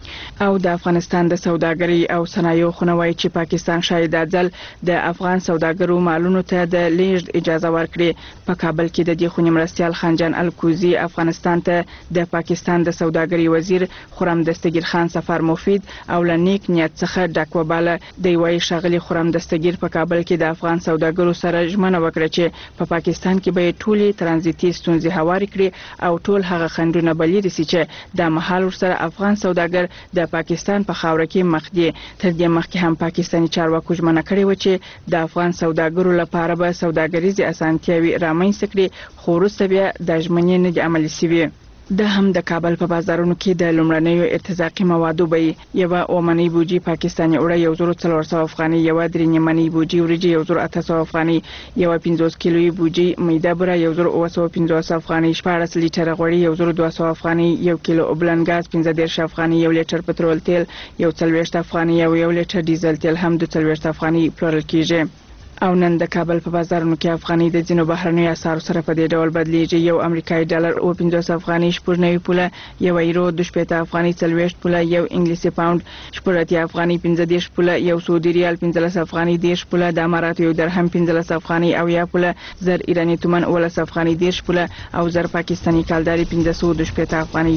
او د افغانستان د سوداګرۍ او صنایعو خونوي چې پاکستان شاید ځل د افغان سوداګرو مالونو ته د لیږد اجازه ورکړي. په کابل کې د دې خونې مرستیال خانجان الکوزي افغانستان ته د پاکستان د سوداګرۍ وزیر خرم دستگیر خان سفر مفید او لنیک نیت څخه ډک وباله. د وایي شاغلي خرم دستگیر په کابل کې د افغان سوداګرو سره ژمنه وکړه چې په پا پاکستان کې به ټولي ترانزیتي ستونزې هواري کړي او ټول هغه خنډونه بلې رسي چې د محل ورسره افغان سوداګر د پاکستان په خاوره کې مخ دي. تر دې مخکې هم پاکستاني چارواکو ژمنه کړې و چې د افغان سوداګرو لپاره به سوداګریزي اسانتیاوي رامنځته کړي، خو وروسته بیا د ژمنې نه دي عملي شوي. د هم د کابل په بازارونو کې د لومړنیو ارتزاقي موادو به یو اومنۍ بوجي پاکستاني اوړه یو زر څلور سوه افغاني، یو درې نیمنۍ بوجي وریجې یو زر اته سوه افغاني، یو پنځوس کیلوي بوجي میده بوره یو زر اوه سوه پنځوس افغاني، شپاړس لیټره غوړي یو زر دوه سوه افغاني، یو کیلو اوبلن ګاز پنځه دېرش افغاني، یو لیټر پټرول تیل یو څلوېښت افغاني او یو لیټر ډیزل تیل هم دوه څلوېښت افغاني پلورل کیږي. او نن د کابل په بازارونو کې افغاني د ځینو بهرنیو اسعارو سره په دې ډول بدلیږي. یو امریکایي ډالر او پنځوس افغاني، شپږ نوي پوله، یو یورو دوه شپېته افغاني، څلوېښت پوله، یو انګلیسي پاوند شپږ اتیا افغاني، پنځه دېرش پوله، یو سعودي ریال پنځلس افغاني، دېرش پوله، د اماراتو یو درهم پنځلس افغاني او یا پوله، زر ایراني تومن اوولس افغاني، دېرش پوله او زر پاکستاني کالداري پنځه سوه دوه شپېته افغاني.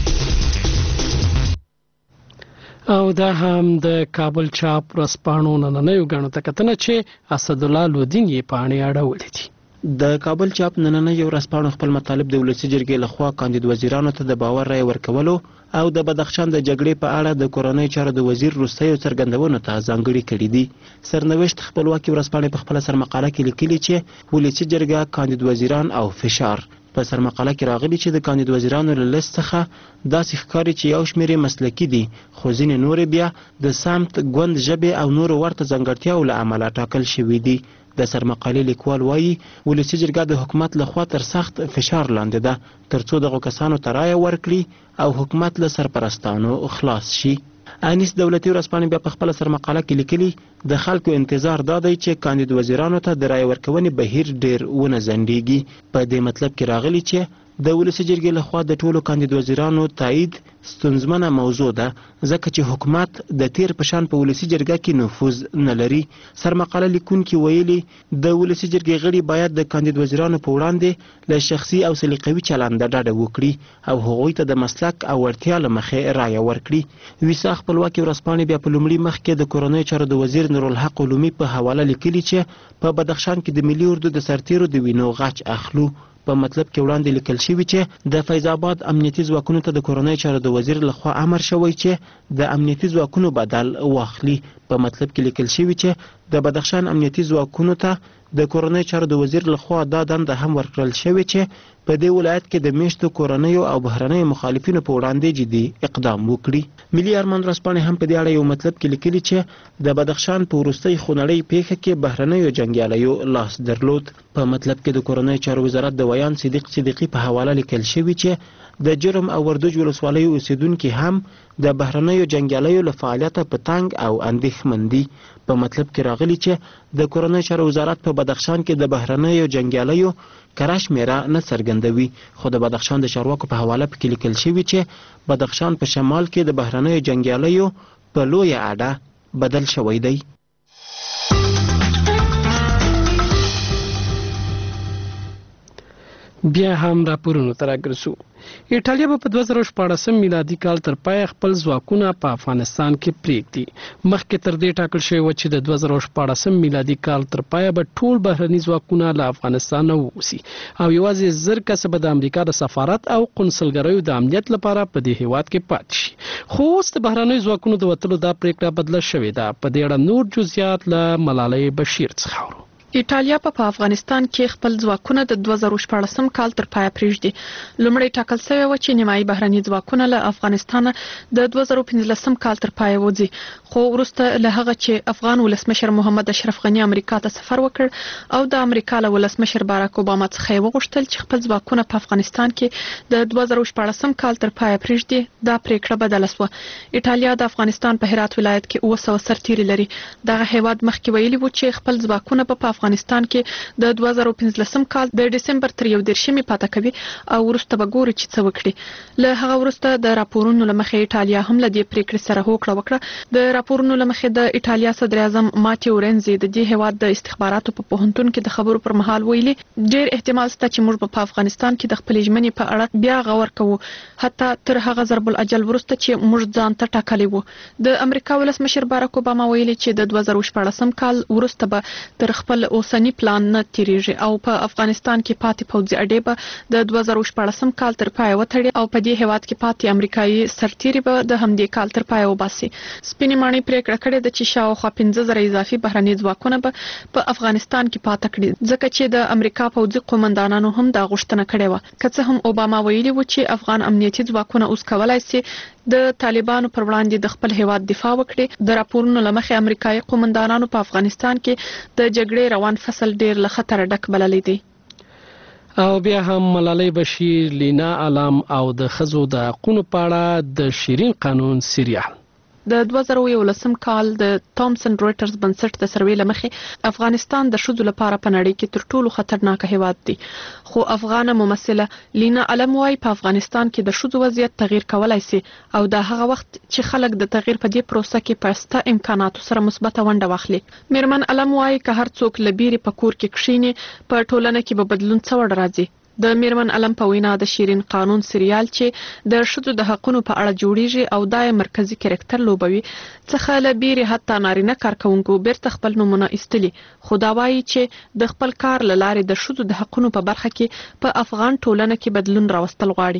او دا هم د کابل چاپ ورځپاڼو نننیو ګڼو ته کتنه چې اسدالله لودین یې پاڼې اړولې دي. د کابل چاپ نننۍ ورځپاڼو خپل مطالب د ولسي جرګې لخوا کاندید وزیرانو ته د باور رایې ورکولو او د بدخشان د جګړې په اړه د کورنۍ چارو د وزیر وروستیو څرګندونو ته ځانګړي کړي دي. سرنوشت خپلواکي ورځپاڼې په خپله سرمقاله کې لیکلي چې ولسي جرګه کاندید وزیران او فشار. په سرمقاله کې راغلي چې د کاندید وزیرانو له لیست څخه داسې ښکاري چې یو شمېر یې مسلکي دي، خو ځینې نورې بیا د سمت، ګوند، ژبې او نورو ورته ځانګړتیاو له امله ټاکل شوي دي. د سرمقالې لیکوال وایي ولسي جرګه د حکومت لخوا تر سخت فشار لاندې ده ترڅو دغو کسانو ته رایه ورکړي او حکومت له سرپرستانو خلاص شي. انیس دولتي ورځپاڼې بیا په خپله سرمقاله کې لیکلي د خلکو انتظار دا دی چې کاندید وزیرانو ته د رایې ورکونې بهیر ډیر ونه ځنډیږي. په دې مطلب کې راغلي چې د ولسي جرګې لخوا د ټولو کاندید وزیرانو تایید ستونزمنه موضوع ده ځکه چې حکومت د تیر په شان په ولسي جرګه کې نفوذ نه لري. سرمقاله لیکونکي ویلي د ولسي جرګې غړي باید د کاندید وزیرانو په وړاندې له شخصي او سلیقوي چلند ډډه وکړي او هغوی ته د مسلک او وړتیا له مخې رایه ورکړي. ویسا خپلواکي ورځپاڼې بیا په لومړي مخ کې د کورنیو چارو د وزیر نورالحق علومي په حواله لیکلي چې په بدخشان کې د ملي اردو د سرتیرو د وینو غچ اخلو. په مطلب کې وړاندې لیکل شوي چې د فیض آباد امنیتي ځواکونو ته د کورنیو چارو د وزیر لخوا امر شوی چې د امنیتي ځواکونو بدل واخلي. په مطلب کې لیکل شوي چې د بدخشان امنیتي ځواکونو ته د کورنیو چارو د وزیر لخوا دا دنده هم ورکړل شوې چې په دې ولایت کې د میشتو کورنیو او بهرنیو مخالفینو په وړاندې جدي اقدام وکړي. ملي ارمان ورځپاڼې هم په دې اړه یو مطلب کې لیکلي چې د بدخشان په وروستۍ خونړۍ پیښه کې بهرنیو جنګیالیو لاس درلود. په مطلب کې د کورنیو چارو وزارت د ویان صدیق صدیقي په حواله لیکل شوي چې د جرم او وردوج ولسوالیو اوسیدونکي هم د بهرنیو جنګیالیو له فعالیته په تنګ او اندېښمن دي. په مطلب کې راغلي چې د کورنیو چارو وزارت په بدخشان کې د بهرنیو جنګیالیو کره شمېره نه څرګندوي، خو د بدخشان د چارواکو په حواله پکې لیکل شوي چې بدخشان په شمال کې د بهرنیو جنګیالیو په لویه اډه بدل شوی دی. بیا هم راپورونو ته راګرځو. ایټالیا به په دوه زره شپاړسم میلادي کال تر پای خپل ځواکونه په افغانستان کې پریږدي. مخکې تر دې ټاکل شوی و چې د دوه زره شپاړسم میلادي کال تر پای به ټول بهرني ځواکونه له افغانستان ووځي او یوازې زر کسه به د امریکا د سفارت او قونسلګریو د امنیت لپاره په دې هیواد کې پاتې شي. خو اوس د بهرنیو ځواکونو د وتلو دا پریکړه بدله شوې ده. په دې اړه نور جزئیات له ملالۍ بشیر څخه اورو. ایټالیا په افغانستان کې خپل ځواکونه د دوه زره شپاړسم کال تر پایه پریږدي. لومړی ټاکل شوی و چې نیمایي بهرني ځواکونه له افغانستان د دوه زره پنځلسم کال تر پایه وځي، خو وروسته له هغه چې افغان ولسمشر محمد اشرف غني امریکا ته سفر وکړ او د امریکا له ولسمشر باراک اوباما څخه وغوښتل چې خپل ځواکونه په افغانستان کې د دوه زره شپاړسم کال تر پایه پریږدي، دا پریکړه بدله شوه. ایټالیا د افغانستان په هرات ولایت کې اوه سوه سرتیري لري. دغه هیواد مخکې ویلي و چې خپل ځواکونه په افغانستان افغانستان کې د دوه زره پنځلسم کال د دسمبر تر یو دېرشمې پاته کوي او وروسته به ګوري چې څه وکړي. له هغه وروسته د راپورونو لمخې ایټالیا هم له دې پریکړې سره هوکړه وکړه. د راپورونو لمخې د ایټالیا صدر اعظم ماتیو رنزي د دې هیواد د استخباراتو په پوهنتون کې د خبرو پر مهال ویلي ډېر احتمال شته چې موږ په افغانستان کې د خپل ژمنې په اړه بیا غور کوو حتی تر هغه ضرب الاجل وروسته چې موږ ځان ته ټاکلي وو. د امریکا ولسمشر باراک اوباما ویلي چې د دوه زره شپاړسم کال وروسته به تر خپل اوسنی پلان نه تیریږي او په افغانستان کې پاتې پوځي اډې به د دوه زره شپاړسم کال تر پای وتړي او په دې هیواد کې پاتې امریکایي سرتیري به د همدې کال تر پای وباسي. سپینې ماڼۍ پریکړه کړې ده چې شاوخوا پنځه زره اضافي بهرني ځواکونه به په افغانستان کې پاتې کړي ځکه چې د امریکا پوځي قومندانانو هم دا غوښتنه کړې وه. که څه هم اوباما ویلي و چې افغان امنیتي ځواکونه اوس کولای شي د طالبانو پر وړاندې د خپل هیواد دفاع وکړي. د راپورونو لمخې امریکایي قومندانانو په افغانستان کې د جګړې روان فصل ډیر له خطر ډک بللی دی. او بیا هم ملالۍ بشیر، لینا علم او د ښځو د حقونو په اړه د شیرین قانون سریال. د دوه زره یولسم کال د تومسن رويټرز بنسټ د سروې لمخې افغانستان د ښځو لپاره په نړۍ کې تر ټولو خطرناک هیواد دی. خو افغان ممثله لینا علم وايي په افغانستان کې د ښځو وضعیت تغییر کولای شي او دا هغه وخت چې خلک د تغییر په دې پروسه کې په سته امکاناتو سره مثبته ونډه واخلي. میرمن علم وايي که هر څوک لبيري په کور کې کښینی په ټولنه کې به بدلون څه وړ راځي. د میرمن علم په وینا د شیرین قانون سریال چې د ښځو د حقونو په اړه جوړیږي او دای مرکزی کریکټر لوبوي څخه لبيري حتی نارینه کارکونکو بیرته خپل نمونه ایستلي. خو دا وایي چې د خپل کار لاره د ښځو د حقونو په برخه کې په افغان ټولنه کې بدلون راوستل غواړي.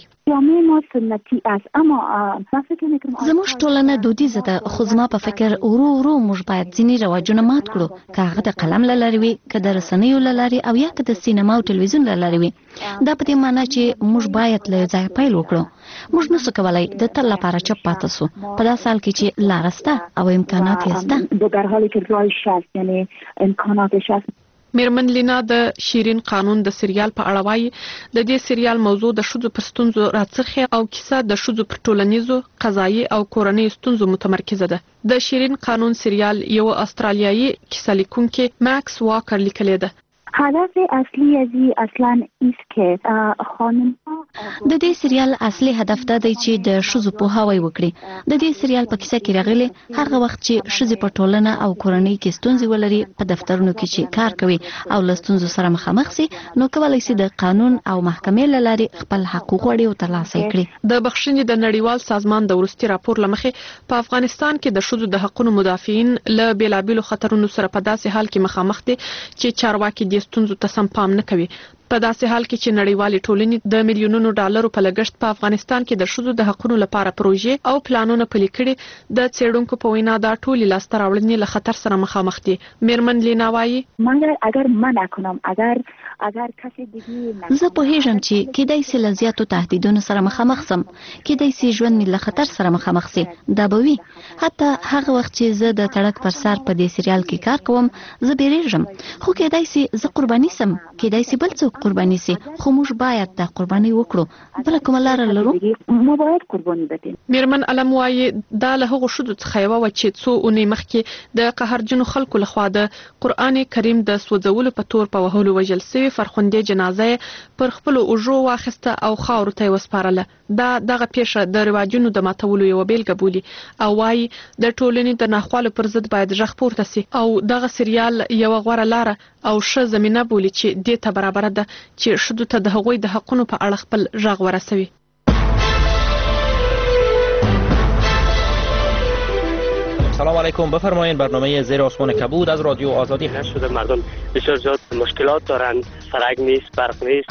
زموږ ټولنه دودیزه ده خو زما په فکر ورو ورو موږ باید ځینې رواجونه مات کړو که هغه د قلم له لارې وي که د رسنیو له لارې او یا که د سینما او ټلویزیون له لارې وي. دا په دې معنی چې موږ باید له ځای پیل وکړو. موږ نسو کولای د تل لپاره چپ پاتې سو په داسې حال کې چې لاره شته او امکانات یې شته. در حالی که رایش هست یعنی امکاناتش هست. میرمن لینا د شیرین قانون د سریال په اړه وایي د دې سریال موضوع د ښځو پر ستونزو راڅرخي او کیسه د ښځو پر ټولنیزو قضایي او کورنۍ ستونزو متمرکزه ده. د شیرین قانون سریال یو استرالیایي کیسه لیکونکي ماکس واکر لیکلی ده. هدف اصلی از اصلا است که خانم د دې سریال اصلي هدف دا دی چې د ښځو پوهاوی وکړي. د دې سریال په کیسه کې راغلي هغه وخت چې ښځې په ټولنه او کورنۍ کې ستونزې ولري په دفترونو کې چې کار کوي او له ستونزو سره مخامخ سي نو کولی شي د قانون او محکمې له لارې خپل حقوق وړي او ترلاسه کړي. د بخښنې د نړیوال سازمان د وروستي راپور لمخې په افغانستان کې د ښځو د حقوقو مدافعین له بیلابیلو خطرونو سره په داسې حال کې مخامخ دي چې چارواکي د ستونزو ته سم پام نه کوي. په داسې حال کې چې نړیوالې ټولنې د میلیونونو ډالرو په لګښت په افغانستان کې د ښځو د حقوقو لپاره پروژې او پلانونه پلي کړي د څېړونکو په وینا دا ټولې لاسته راوړنې له خطر سره مخامخ دي. میرمن لینا وایي مګر اگر من نکنم اگر اگر کسی دیگه زه پوهیږم چې کېدای شي له زیاتو تهدیدونو سره مخامخ سم کېدای شي ژوند مې له خطر سره مخامخ سي دا به وي حتی هغه وخت چې زه د تړک پر سر په دې سریال کې کار کوم زه بیریږم خو کېدای شي زه قرباني سم کېدای شي بل څوک قرباني سي خو موږ باید دا قرباني وکړو بل کومه لار لرو مو باید قرباني بدین. میرمن علم وایي دا له هغو ښځو څخه یوه وه چې څو اونۍ مخکې د قهرجنو خلکو لخوا د قرآن کریم د سوځولو په تور په وهلو وژل سوي فرخندې جنازه پر خپلو اوږو واخیسته او خاورو ته یې وسپارله. دا دغه پیښه د رواجونو د ماتولو یوه بیلګه بولي او وایي د ټولنې د ناخوالو پر ضد باید غږ پورته سي او دغه سریال یوه غوره لاره او ښه زمینه بولي چې دې ته برابره ده چې ښځو ته د هغوی د حقونو په اړه خپل غږ ورسوي. سلام علیکم، بفرمایید برنامه زیر آسمان کبود از رادیو آزادی هست. شده مردم بسیار زیاد مشکلات دارند، سرک نیست، برق نیست.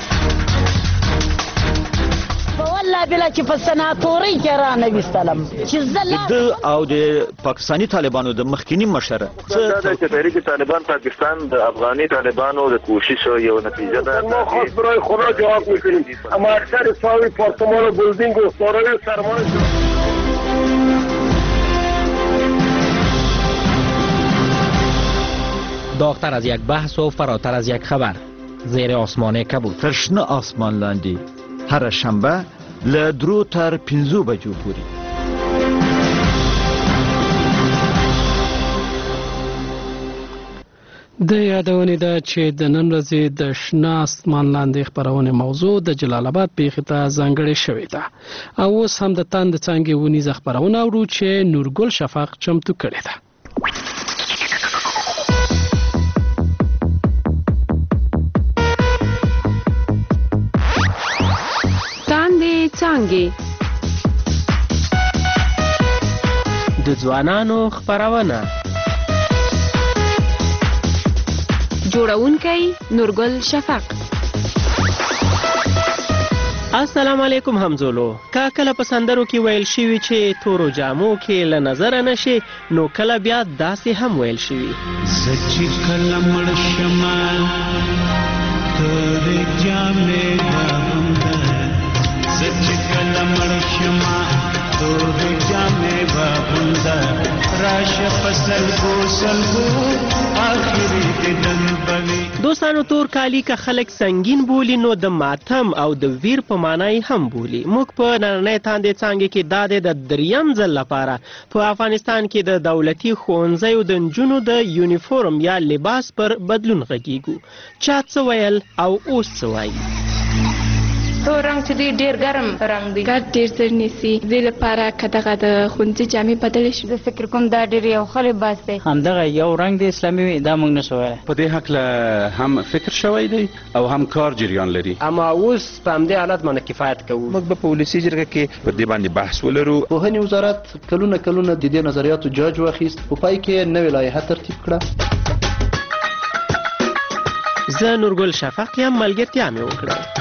والله بلا چې په سناتوري کې را نویستلم چې زله د او د پاکستانی طالبانو د مخکینی مشره څه چې تحریک طالبان پاکستان د افغاني طالبانو د کوشش یو نتیجه ده. ما خاص برای خدا جواب میکنیم اما اکثر ساوی پارتمان و بلدینگ و سارای سرمایه داغتر از یک بحث و فراتر از یک خبر زیر آسمان کبود. ترشنه آسمان لاندی هر شنبه له درو تر پنځو بجو پورې. د یادونې ده چې د نن ورځې د شنه اسمان لاندې خپرونې موضوع د جلال آباد پیښې ته ځانګړې شوې ده او اوس هم د تاند څانګې ونیزه خپرونه اورو چې نورګل شفاق چمتو کړې ده. تاند څانګې د ځوانانو خپرونه، جوړونکی نورګل شفاق. السلام علیکم همزولو. کا کله په سندرو کې ویل شوي چې تورو جامو کې له نظره نشي، نو کله بیا داسې هم ویل شوي. سچ کله مړ شمه تورې جامې باندې، سچ کله مړ شمه تورې جامې باندې، راشه فصل کو سلګو اخري دې دنبوي. دوستانو تور کالی که خلک سنگین بولی نو د ماتم او د ویر په معنی هم بولی. موږ په نننۍ تاندې څانګې کې دا د دریم ځل لپاره په افغانستان کې د دولتي ښوونځیو د نجونو د یونیفورم یا لباس پر بدلون غږیږو. چا څه ویل او اوس څه وایي؟ تور رنګ چې دی ډیر ګرم رنګ دی، ګډ ډیر زر نیسي. دې لپاره که دغه د ښوونځي جامې بدلې شي، زه فکر کوم دا ډیر یو ښه لباس دی. همدغه یو رنګ د اسلامي دا موږ نشو ویلی. په دې هکله هم فکر شوی دی او هم کار جریان لري، اما اوس په همدې حالت باندې کفایت کوو. موږ به په ولسي جرګه کې پر دې باندې بحث ولرو. پوهنې وزارت کلونه کلونه د دې نظریاتو جاج واخیست، په پای کې نوې لایحه ترتیب کړه. زه نورګل شفاق یم، ملګرتیا مې وکړه.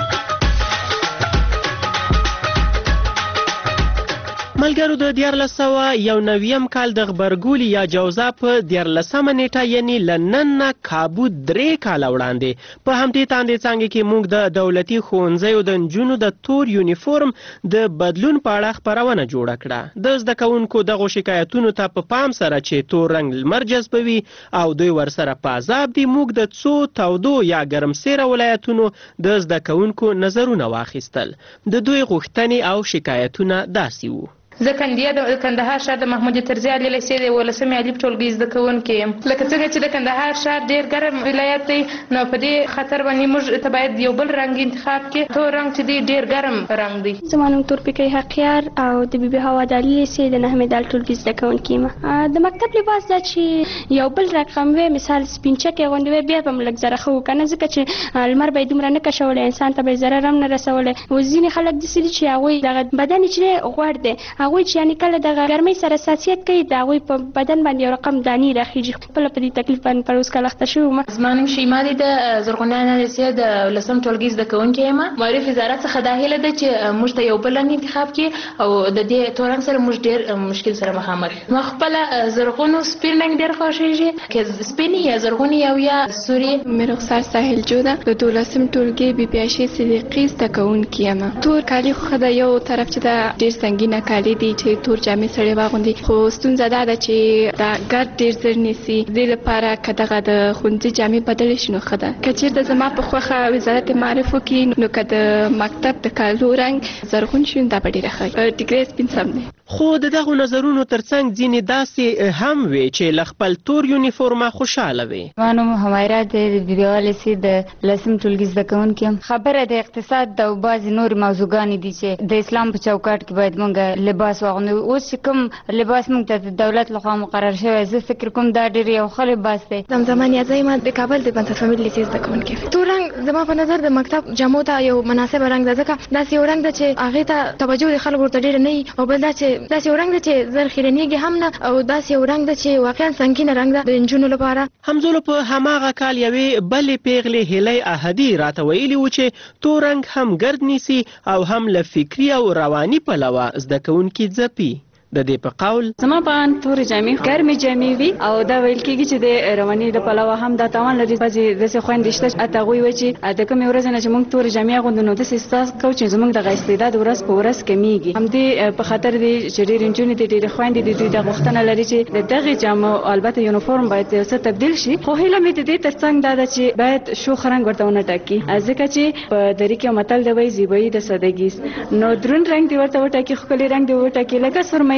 ملګرو د دیارلس سوه یو نویم کال د غبرګولي یا جوزا په دیارلسمه نیټه یعنې له نن نه کابو درې کاله وړاندې په همدې تاندې څانګې کې موږ د دولتي ښوونځیو د نجونو د تور یونیفورم د بدلون په اړه خپرونه جوړه کړه. د زده کوونکو دغو شکایتونو ته په پام سره چې تور رنګ لمر جذبوي او دوی ورسره په عذاب دي، موږ د څو تودو یا ګرمسیره ولایتونو د زده کوونکو نظرونه واخیستل. د دوی غوښتنې او شکایتونه داسې وو. زه کندیه د کندهار ښار د محمود طرزي علي لیسې د ولسمې الف ټولګي زده کوونکې یم. لکه څنګه چې د کندهار ښار ډېر ګرم ولایت دی، نو په دې خطر باندې موږ ته باید یو بل رنګ انتخاب کړي. تور رنګ چې دی ډېر ګرم رنګ دی. زما نوم تورپیکۍ حقیار او د بیبي حوا د علي لیسې د نهمې دال ټولګي زده کوونکې یم. د مکتب لباس دا چې یو بل رقم وی، مثال سپین چکې غوندې وی، بیا به م لږ زره ښه و که نه، ځکه چې لمر به یې دومره نه کشولی، انسان ته به یې ضرر هم نه رسولی. اوس ځینې خلک داسې دي چې هغوی دغه بدن یې چې دی غوړ دی، هغوی چې یعنې کله دغه ګرمۍ سره حساسیت کوي، د هغوی په بدن باندې یو رقم دانې راخیږي. خپله په دې تکلیف باندې پر اوس کال اخته شوې وم. زما نوم شیما دی، د زرغونیانه لیسې د لسم ټولګي زده کوونکې یم. معرف وزارت څخه دا هیله ده چې موږ ته یو بل رنګ انتخاب کړي او د دې تور رنګ سره موږ ډېر مشکل سره مخامخ. ما خپله زرغون او سپین رنګ ډېر خوښېږي، که سپین یا زرغون یا یا سوري. مې رخسار ساحل جوده د دولسم ټولګي بي پي عایشې صدیقي زده کوونکې یم. تور کالي خو د یو طرف چې دا ډېر سنګینه کالي دي چې تور جامې سړی واغوندي، خو ستونزه دا ده چې دا ګرد ډېر زر نیسي. دې لپاره که دغه د ښوونځي جامې بدلې شي نو ښه ده. که چېرته زما په خوښه وزارت معرف وکړي، نو که د مکتب د کالو رنګ زرغون شي دا به ډېره ښه. ټیکری سپین سم دی. خو د دغو نظرونو ترڅنګ ځینې داسې هم وي چې له خپل تور یونیفورمه خوشحاله وي. زما نوم حمیره د بیبي حوا لیسې د لسم ټولګي زده کوونکې یم. خبره د اقتصاد او بعضې نورې موضوعګانې دي چې د اسلام په چوکاټ کې باید موږ لباس واغوندو. اوس چې کوم لباس موږ ته د دولت لخوا مقرر شوی، زه فکر کوم دا ډېر یو ښه لباس دی. زمزمه نیازی، ما د کابل د بنسټ فامیل لیسې زده کوونکې یم. تور رنګ زما په نظر د مکتب جامو ته یو مناسبه رنګ ده، ځکه داسې یو رنګ ده چې هغې ته توجه د خلکو ورته ډېره نه وي، او بل دا چې داسې یو رنګ ده چې زر خیرنېږي هم نه، او داسې یو رنګ ده چې واقعا سنګینه رنګ ده د نجونو لپاره. همزولو په هماغه کال یوې بلې پیغلې هیلۍ احدي راته ویلي و چې تور رنګ هم ګرد نیسي او هم له فکري او رواني پلوه زده کوونکي ځپي. د دې په قول زما په ان تورې جامې ګرمې جامې وي، او دا ویل کېږي چې د رواني د پلوه هم دا تاوان لري. بعضې داسې خویندې شته چې هغوی وایي چې د کومې ورځې نه چې موږ تورې جامې اغوندو نو داسې احساس کوو چې زموږ دغه استعداد ورځ په ورځ کمیږي. همدې په خاطر دی چې ډېرې نجونې دي، ډېرې خویندې دي، دوی دا غوښتنه لري چې د دغې جامو البته یونیفورم باید یو څه تبدیل شي. خو هیله مې د دې تر څنګ دا ده چې باید شوخ رنګ ورته ونه ټاکي، ځکه چې په دري کې متل دی وایي زیبایي د سادګي، نو دروند رنګ دې ورته وټاکي، ښکلي رنګ دې وټاکي، لکه سرمایي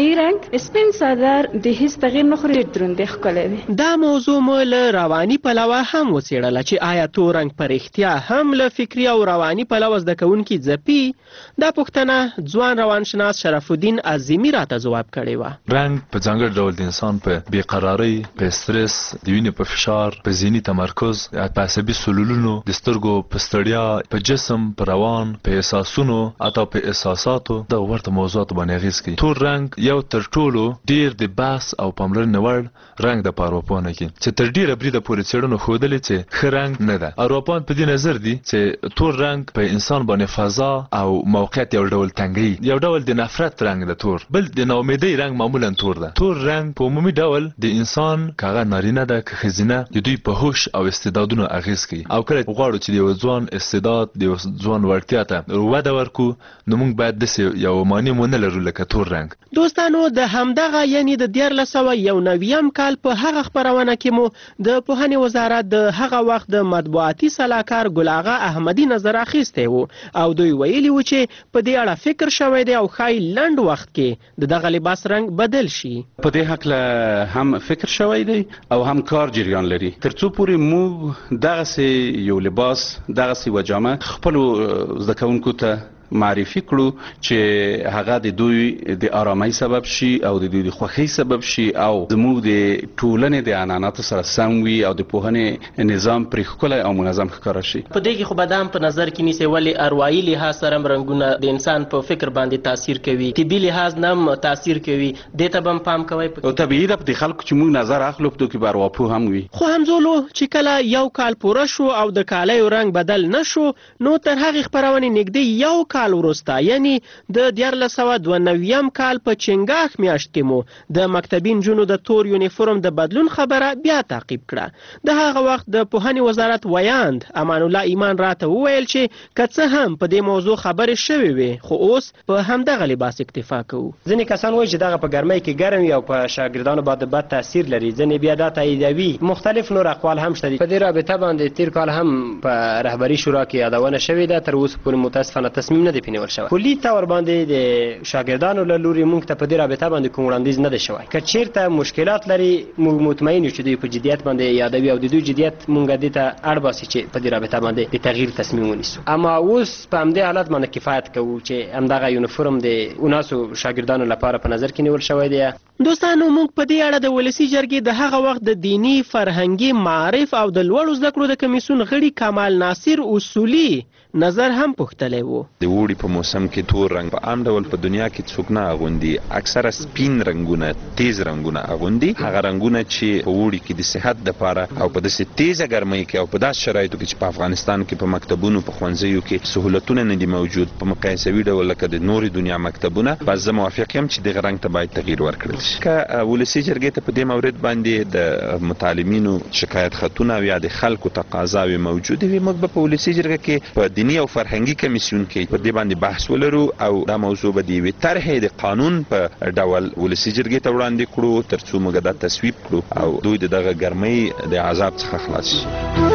طلایی رنګ سپین څادر د هیڅ تغیر نه خوري دروندې ښکلی دی. دا موضوع مو له رواني پلوه هم وڅېړله چې آیا تور رنګ په رښتیا هم له فکري او رواني پلوه زده کوونکي ځپي. دا پوښتنه ځوان روانشناس شرف الدین عظیمي راته ځواب کړې وه. رنګ په ځانګړي ډول د انسان په بېقرارۍ، په استرس، د وینې په فشار، په ذهني تمرکز، په عصبي سلولونو، د سترګو په ستړیا، په جسم، په روان، په احساسونو، حتی په احساساتو د ورته موضوعاتو باندې اغېز کوي. تور رنګ یو تر ټولو ډېر د بحث او پاملرنې وړ رنګ د پاروپانه کې چې تر ډېره بریده پورې څېړنو ښودلې چې ښه رنګ نه ده. اروپان په دې نظر دي چې تور رنګ په انسان باندې فضا او موقعیت یو ډول تنګي، یو ډول د نفرت رنګ ده. تور بل د ناامیدۍ رنګ معمولا تور ده. تور رنګ په عمومي ډول د انسان کاغه نارینه ده که ښځینه د دوی په هوش او استعدادونو اغېز کوي. او کله غواړو چې د یو ځوان استعداد، د یو ځوان وړتیا ته وده ورکو، نو موږ باید داسې یو مانع ونه لرو لکه تور رنګ. دوستانو د همدغه یعنې د دیارلس سوه یو نویم کال په هغه خپرونه کې مو د پوهنې وزارت د هغه وخت د مطبوعاتي سلاکار ګل اغا احمدي نظر اخیستی و او دوی ویلي و چې په دې اړه فکر شوی دی او ښایي لنډ وخت کې د دغه لباس رنګ بدل شي. په دې هکله هم فکر شوی دی او هم کار جریان لري تر څو پورې موږ دغسې یو لباس، دغسې یوه جامه خپلو زده کوونکو ته معرفي کړو چې هغه د دوی د آرامۍ سبب شي او د دوی د خوښۍ سبب شي او زموږ د ټولنې د عنعناتو سره سم وي او د پوهنې نظام پرې ښکلی او منظم ښکاره شي. په دې کې خو به دا هم په نظر کې نیسئ ولې اروايي لحاظ سره هم رنګونه د انسان په فکر باندې تاثیر کوي، طبي لحاظ نه هم تاثیر کوي، دې ته به هم پام کوئ. او طبیعي ده په دې خلکو چې موږ نظر اخلو په کې به ارواپوه هم وي. خو همزولو چې کله یو کال پوره شو او د کالیو رنګ بدل نه شو، نو تر هغې خپرونې نږدې یو کال وروسته یعنې د دیارلس سوه دوه نویم کال په چنګاښ میاشت کې مو د مکتبي نجونو د تور یونیفورم د بدلون خبره بیا تعقیب کړه. د هغه وخت د پوهنې وزارت ویاند امان الله ایمان راته وویل چې که څه هم په دې موضوع خبرې شوې وې خو اوس په همدغه لباس اکتفا کوو. ځینې کسان وایي چې دغه په ګرمۍ کې ګرم وي او په شاګردانو باندې بد تاثیر لري، ځینې بیا دا تاییدوي. مختلف نور اقوال هم شته. په دې رابطه باندې تیر کال هم په رهبري شورا کې یادونه شوې ده، تر اوسه پورې متاسفانه تصمیم نه دی پنیول شوی. کلي طور باندې د شاګردانو له لوري موږ ته په دې رابطه باندې کوم وړاندیز نه دی شوی. که چیرته مشکلات لري موږ مطمئن یو چې دوی په جدیت باندې یادوي او د دوی جدیت موږ دې ته اړ باسي چې په دې رابطه باندې د تغییر تصمیم ونیسو. اما اوس په همدې حالت باندې کفایت کوو چې همدغه یونیفورم د اوناسو شاګردانو لپاره په نظر کې نیول شوی دی. دوستانو موږ په دې اړه د ولسي جرګې د هغه وخت د دینی، فرهنګي، معارف او د لوړو زده کړو د کمیسیون غړي کمال ناصر اصولي نظر هم پوښتلی و. د اوړي په موسم کې تور رنګ په عام ډول په دنیا کې څوک نه اغوندي، اکثره سپین رنګونه، تیز رنګونه اغوندي. هغه رنګونه چې په اوړي کې د صحت دپاره او په داسې تیزه ګرمۍ کې او په داسې شرایطو کې چې په افغانستان کې په مکتبونو، په ښوونځیو کې سهولتونه نه دي موجود په مقایسوي ډول لکه د نورې دنیا مکتبونه، بس زه موافق یم چې دغه رنګ ته باید تغییر ورکړل شي. که ولسي جرګې ته په دې مورد باندې د متعلمینو شکایت خطونه او یا د خلکو تقاضاوې موجودې وي، موږ به په ولسي جرګه کې په دیني او فرهنګي کمیسیون کې په دې باندې بحث ولرو او دا موضوع به د یوې طرحې د قانون په ډول ولسي جرګې ته وړاندې کړو تر څو موږ دا تصویب کړو او دوی د دغه ګرمۍ د عذاب څخه خلاص شي.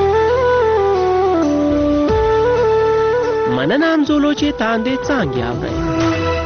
مننه همزولو چې تاندې څانګې اورئ.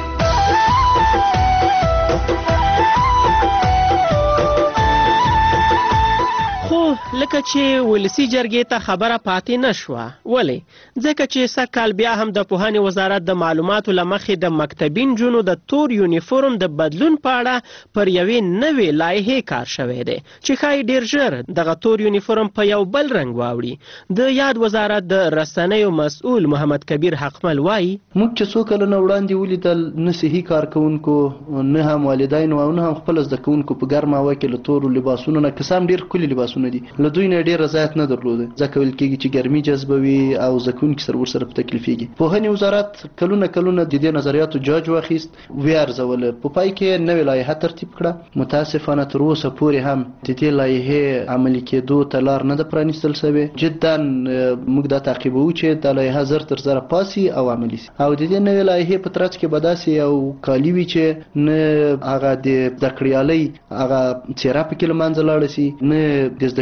لکه چې ولسي جرګې ته خبره پاتې نه شوه. ولې؟ ځکه چې سږ کال بیا هم د پوهنې وزارت د معلوماتو له مخې د مکتبي نجونو د تور یونیفورم د بدلون په اړه پر یوې نوې لایحې کار شوی دی چې ښایي ډېر ژر دغه تور یونیفورم په یو بل رنګ واوړي. د یاد وزارت د رسنیو مسؤل محمد کبیر حقمل وایي موږ چې څو کلونه وړاندې ولیدل نه صحي کارکوونکو نه هم والدینو او نه هم خپل زده کوونکو په ګرمه هوا کې له تورو لباسونو نه که څه هم ډېر ښکلي لباسونه دي له دوی نه ډېر رضایت نه درلوده، ځکه ویل کېږي چې ګرمي جذبوي او زده کوونکي سره ورسره په تکلیفېږي. پوهنې وزارت کلونه کلونه د دې نظریاتو جاج واخیست، ویې ارزوله، په پای کې نوې لایحه ترتیب کړه. متاسفانه تر اوسه پورې هم د دې لایحې عملي کېدو ته لار نه ده پرانیستل سوې. جدا موږ دا تعقیبوو چې دا لایحه زر تر زره پاسي او عملي سي او د دې نوې لایحې په ترڅ کې به داسې یو کالي وي چې نه هغه د زده کړیالۍ هغه څېره پکې له منځه لاړه سي، نه د زده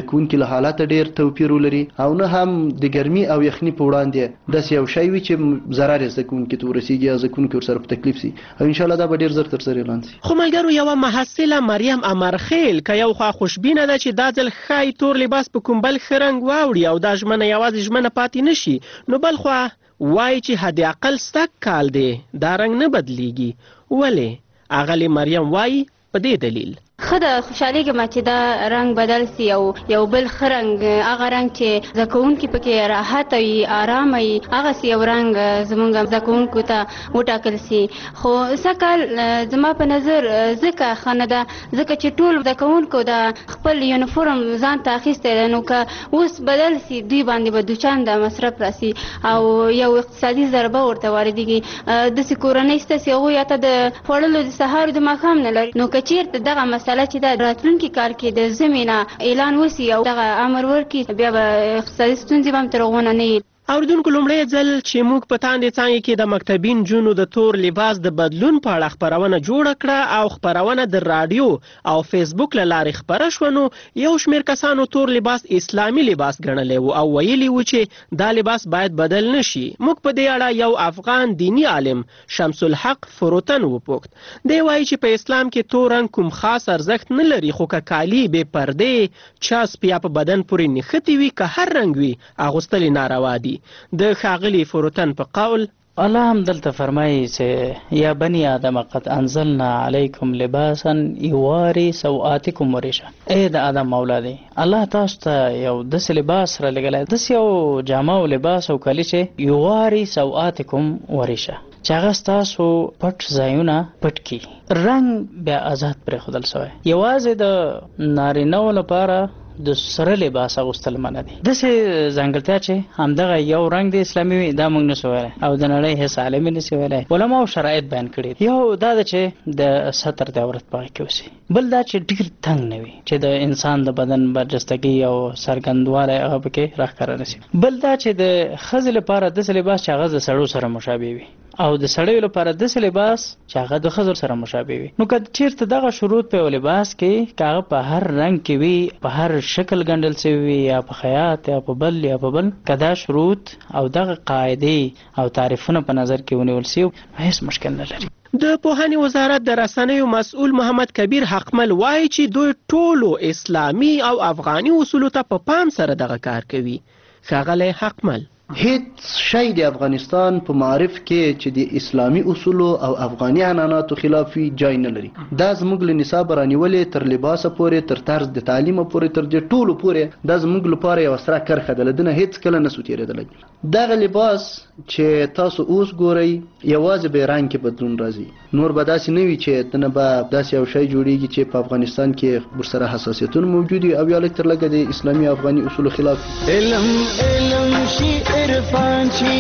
زده کوونکي له حالت ډیر توپیر ولري او نه هم د ګرمي او یخني په وړاندې داسې یو شی وي چې ضرر یې زده کوونکي ته ورسیږي یا زده کوونکي ورسره په تکلیف سي او ان شاء الله دا به ډیر زر تر سره اعلان سي. خو ملګرو یوه محصله مریم امرخیل که یو خوا خوشبینه ده چې دا ځل ښایي تور لباس په کوم بل ښه رنګ واوړي او دا ژمنه یوازې ژمنه پاتې نه شي، نو بل خوا وایي چې حد اقل سږ کال دی دا رنګ نه بدلیږي. ولې؟ اغلې مریم وایي په دې دلیل ښه ده، خوشحالېږم چې دا رنګ بدل سي او یو بل ښه رنګ، هغه رنګ چې زده کوونکي پکې راحته وي ارامه وي، هغسې یو رنګ زموږ زده کوونکو ته وټاکل سي. خو سږ کال زما په نظر ځکه ښه نه ده ځکه چې ټول زده کوونکو د خپل یونیفورم ځان ته اخیستی دی، نو که اوس بدل سي دوی باندې به دوچنده مصرف راسي او یو اقتصادي ضربه ورته واردېږي. داسې کورنۍ شته چې هغوی حتی د خوړلو د سهار د ماښام نه لري، نو که چېرته دغه مسله چې د راتلونکي کال کې د ژمي نه اعلان وسي او دغه امر ورکړي بیا به اقتصادي ستونزې به هم تر هغونه نه وي. اوریدونکو لومړی ځل چې موږ په تاندې څانګې کې د مکتبین جونو د تور لباس د بدلون په اړه خپرونه جوړه کړه او خپرونه د راډیو او فیسبوک له لارې خپره شوه، نو یو شمېر کسانو تور لباس اسلامي لباس ګڼلی و او ویلي و چې دا لباس باید بدل نه شي. موږ په دې اړه یو افغان دینی عالم شمس الحق فروتن وپوښت. دی وایي چې په اسلام کې تور رنګ کوم خاص ارزښت نه لري، خو که کالي بې پردې چسپ یا په بدن پورې نښتي وي که هر رنګ وي اغوستل یې ناروا دي. د ښاغلي فروتن په قول الله هم دلته فرمایي چې یا بني آدم قد انزلنا علیکم لباسا یواری سوآتکم وریشه. ای د آدم اولادې الله تاسو ته یو داسې لباس را لګلی، داسې یو جامه او لباس او کالي چې یواری سوآتکم وریشه چې هغه ستاسو پټ ځایونه پټ کړي. رنګ بیا آزاد پرېښودل سوی، یوازې د نارینهو لپاره د سره لباس اغوستل منع دي. داسې ځانګړتیا چې همدغه یو رنګ د اسلامي وي دا موږ نسو ویلی او د نړۍ هېڅ عالم یې نسي ویلی. علماو شرایط بیان کړي، یو دا ده چې د ستر د عورت په هغې کې اوسي، بل دا چې ډېر تنګ نه وي چې د انسان د بدن برجستګي او څرګندوالی هغه پکې راښکاره نه سي، بل دا چې د ښځې لپاره داسې لباس چې هغه د سړو سره مشابه وي او د سړیو لپاره داسې لباس چې هغه د ښځو سره مشابه وي. نو که چېرته دغه شروط په یو لباس کې که هغه په هر رنګ کې وي، په هر شکل ګنډل سوي وي یا په خیاط یا په بل یا په بل، که دا شروط او دغه قاعدې او تعریفونه په نظر کې ونیول سي هیڅ مشکل نه لري. د پوهنې وزارت د رسنیو مسؤل محمد کبیر حقمل وایي چې دوی ټولو اسلامي او افغاني اصولو ته په پام سره دغه کار کوي. ښاغلی حقمل هیڅ شی د افغانستان په معرف کې چې د اسلامي اصولو او افغاني عنعناتو خلاف وي جای نه لري. دا زموږ له نصاب رانیولې تر لباسه پورې تر طرز د تعلیمه پورې تر دې ټولو پورې دا زموږ لپاره یوه سره کرښه ده، له ده نه هېڅ کله نسو تېرېدلی. دغه لباس چې تاسو اوس ګورئ یوازې به رنګ کې بدلون راځي، نور به داسې نه وي چې دنه به داسې یو شی جوړېږي چې په افغانستان کې ورسره حساسیتونه موجود وي او یا لږ تر لږه د اسلامي او افغاني اصولو خلاف وي. علم علم شي عرفان شي.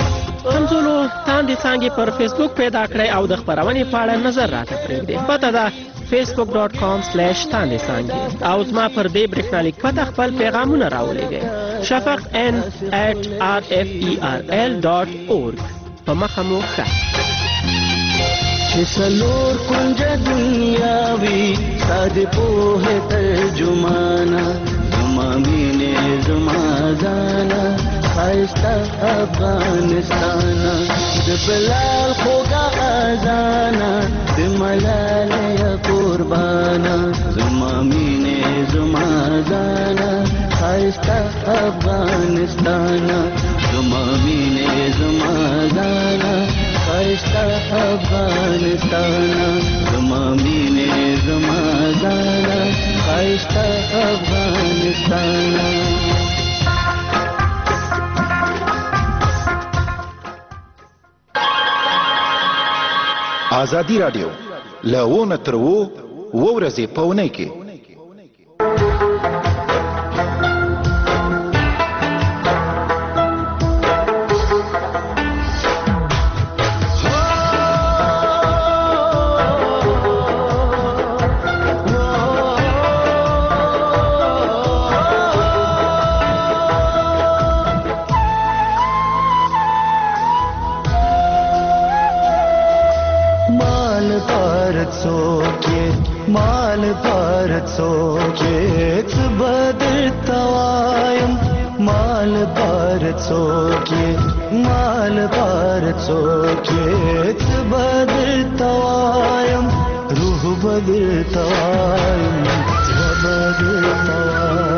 همزولو تاندې څانګې پر فیسبوک پیدا کړئ او د خپرونې په اړه نظر راته پرېږدئ. پته ده فیسبوک ډاټ کام سلیش تاندې څانګې او زما پر دې برېښنالیک پته خپل پیغامونه راولېږئ. شفق ان ایټ آر اف ای آر ال ډاټ اورګ. په مخه مو ښه. چې څلور کونجه دنیا وي ستا د پوهې ترجمانه، زما مینې زما ځانه ښایسته افغانستانه، د بلال خوږه اذانه د ملالۍ قربانه، زما مینې زما ځانه ښایسته افغانستانه، زما مینې زما ځانه ښایسته افغانستانه، زما مینې زما ځانه ښایسته افغانستانه. آزادی راډیو له اووه تر اووه اووه ورځې په اونۍ کې مال توایم مال پار څوکې مال پار څوکې تبدل توایم روح بدل توایم تبدل توایم